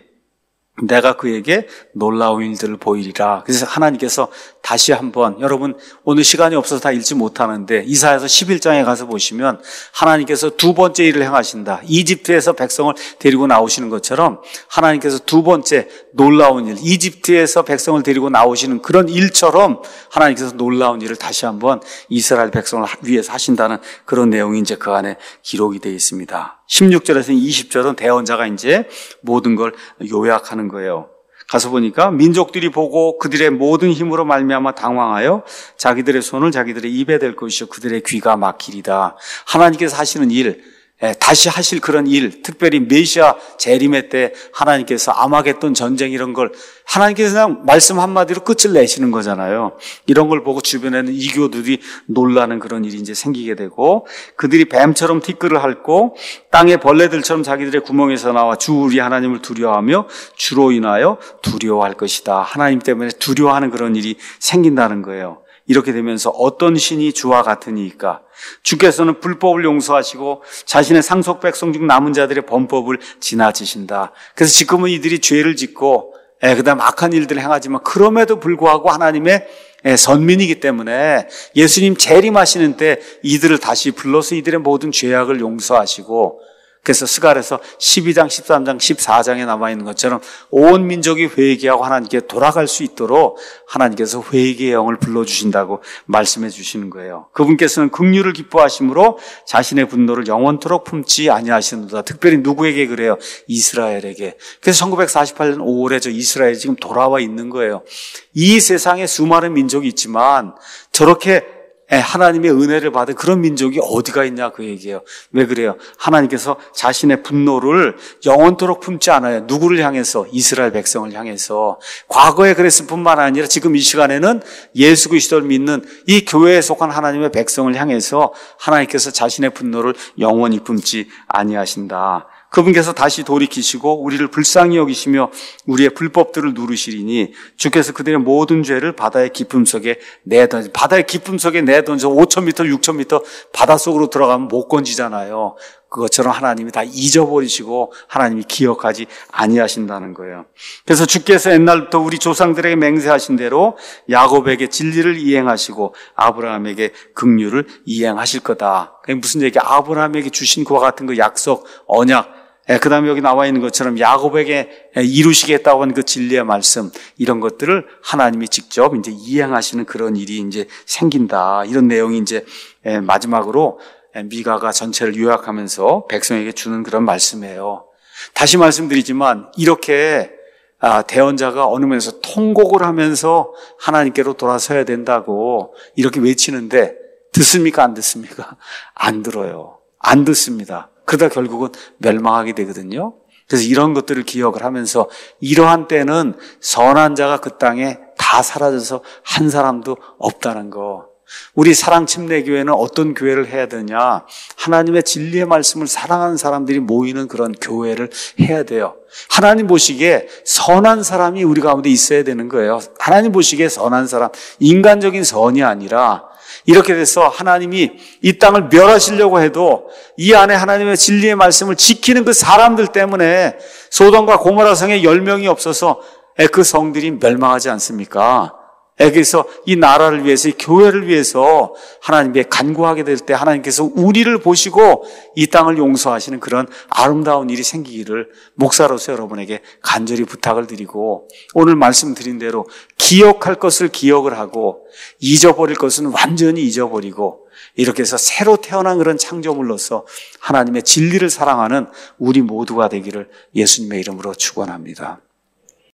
내가 그에게 놀라운 일들을 보이리라. 그래서 하나님께서 다시 한번, 여러분 오늘 시간이 없어서 다 읽지 못하는데 이사야서 십일 장에 가서 보시면 하나님께서 두 번째 일을 행하신다. 이집트에서 백성을 데리고 나오시는 것처럼 하나님께서 두 번째 놀라운 일, 이집트에서 백성을 데리고 나오시는 그런 일처럼 하나님께서 놀라운 일을 다시 한번 이스라엘 백성을 위해서 하신다는 그런 내용이 이제 그 안에 기록이 되어 있습니다. 십육 절에서 이십 절은 대언자가 이제 모든 걸 요약하는 거예요. 가서 보니까 민족들이 보고 그들의 모든 힘으로 말미암아 당황하여 자기들의 손을 자기들의 입에 댈 것이요 그들의 귀가 막히리다. 하나님께서 하시는 일, 다시 하실 그런 일, 특별히 메시아 재림의 때 하나님께서 아마겟돈 전쟁 이런 걸 하나님께서 그냥 말씀 한마디로 끝을 내시는 거잖아요. 이런 걸 보고 주변에는 이교들이 놀라는 그런 일이 이제 생기게 되고 그들이 뱀처럼 티끌을 핥고 땅의 벌레들처럼 자기들의 구멍에서 나와 주 우리 하나님을 두려워하며 주로 인하여 두려워할 것이다. 하나님 때문에 두려워하는 그런 일이 생긴다는 거예요. 이렇게 되면서 어떤 신이 주와 같으니까 주께서는 불법을 용서하시고 자신의 상속 백성 중 남은 자들의 범법을 지나치신다. 그래서 지금은 이들이 죄를 짓고 예, 그다음 악한 일들을 행하지만 그럼에도 불구하고 하나님의 예, 선민이기 때문에 예수님 재림하시는 때 이들을 다시 불러서 이들의 모든 죄악을 용서하시고 그래서 스갈에서 십이 장, 십삼 장, 십사 장에 남아있는 것처럼 온 민족이 회개하고 하나님께 돌아갈 수 있도록 하나님께서 회개의 영을 불러주신다고 말씀해 주시는 거예요. 그분께서는 긍휼을 기뻐하심으로 자신의 분노를 영원토록 품지 아니하시는도다. 특별히 누구에게 그래요? 이스라엘에게. 그래서 천구백사십팔 년 오월에 저 이스라엘이 지금 돌아와 있는 거예요. 이 세상에 수많은 민족이 있지만 저렇게 하나님의 은혜를 받은 그런 민족이 어디가 있냐 그 얘기예요. 왜 그래요? 하나님께서 자신의 분노를 영원토록 품지 않아요. 누구를 향해서? 이스라엘 백성을 향해서. 과거에 그랬을 뿐만 아니라 지금 이 시간에는 예수 그리스도를 믿는 이 교회에 속한 하나님의 백성을 향해서 하나님께서 자신의 분노를 영원히 품지 아니하신다. 그분께서 다시 돌이키시고 우리를 불쌍히 여기시며 우리의 불법들을 누르시리니 주께서 그들의 모든 죄를 바다의 깊음 속에 내던지, 바다의 깊음 속에 내던져 오천 미터, 육천 미터 바닷속으로 들어가면 못 건지잖아요. 그것처럼 하나님이 다 잊어버리시고 하나님이 기억하지 아니하신다는 거예요. 그래서 주께서 옛날부터 우리 조상들에게 맹세하신 대로 야곱에게 진리를 이행하시고 아브라함에게 긍휼을 이행하실 거다. 그게 무슨 얘기야? 아브라함에게 주신 그와 같은 그 약속, 언약, 그 다음에 여기 나와 있는 것처럼 야곱에게 이루시겠다고 하는 그 진리의 말씀, 이런 것들을 하나님이 직접 이제 이행하시는 그런 일이 이제 생긴다. 이런 내용이 이제 마지막으로 미가가 전체를 요약하면서 백성에게 주는 그런 말씀이에요. 다시 말씀드리지만 이렇게 대언자가 어느 면에서 통곡을 하면서 하나님께로 돌아서야 된다고 이렇게 외치는데 듣습니까? 안 듣습니까? 안 들어요. 안 듣습니다. 그러다 결국은 멸망하게 되거든요. 그래서 이런 것들을 기억을 하면서 이러한 때는 선한 자가 그 땅에 다 사라져서 한 사람도 없다는 거. 우리 사랑침례교회는 어떤 교회를 해야 되냐? 하나님의 진리의 말씀을 사랑하는 사람들이 모이는 그런 교회를 해야 돼요. 하나님 보시기에 선한 사람이 우리 가운데 있어야 되는 거예요. 하나님 보시기에 선한 사람, 인간적인 선이 아니라 이렇게 돼서 하나님이 이 땅을 멸하시려고 해도 이 안에 하나님의 진리의 말씀을 지키는 그 사람들 때문에 소돔과 고모라 성에 열 명이 없어서 그 성들이 멸망하지 않습니까? 그래서 이 나라를 위해서, 이 교회를 위해서 하나님께 간구하게 될 때 하나님께서 우리를 보시고 이 땅을 용서하시는 그런 아름다운 일이 생기기를 목사로서 여러분에게 간절히 부탁을 드리고, 오늘 말씀드린 대로 기억할 것을 기억을 하고 잊어버릴 것은 완전히 잊어버리고 이렇게 해서 새로 태어난 그런 창조물로서 하나님의 진리를 사랑하는 우리 모두가 되기를 예수님의 이름으로 축원합니다.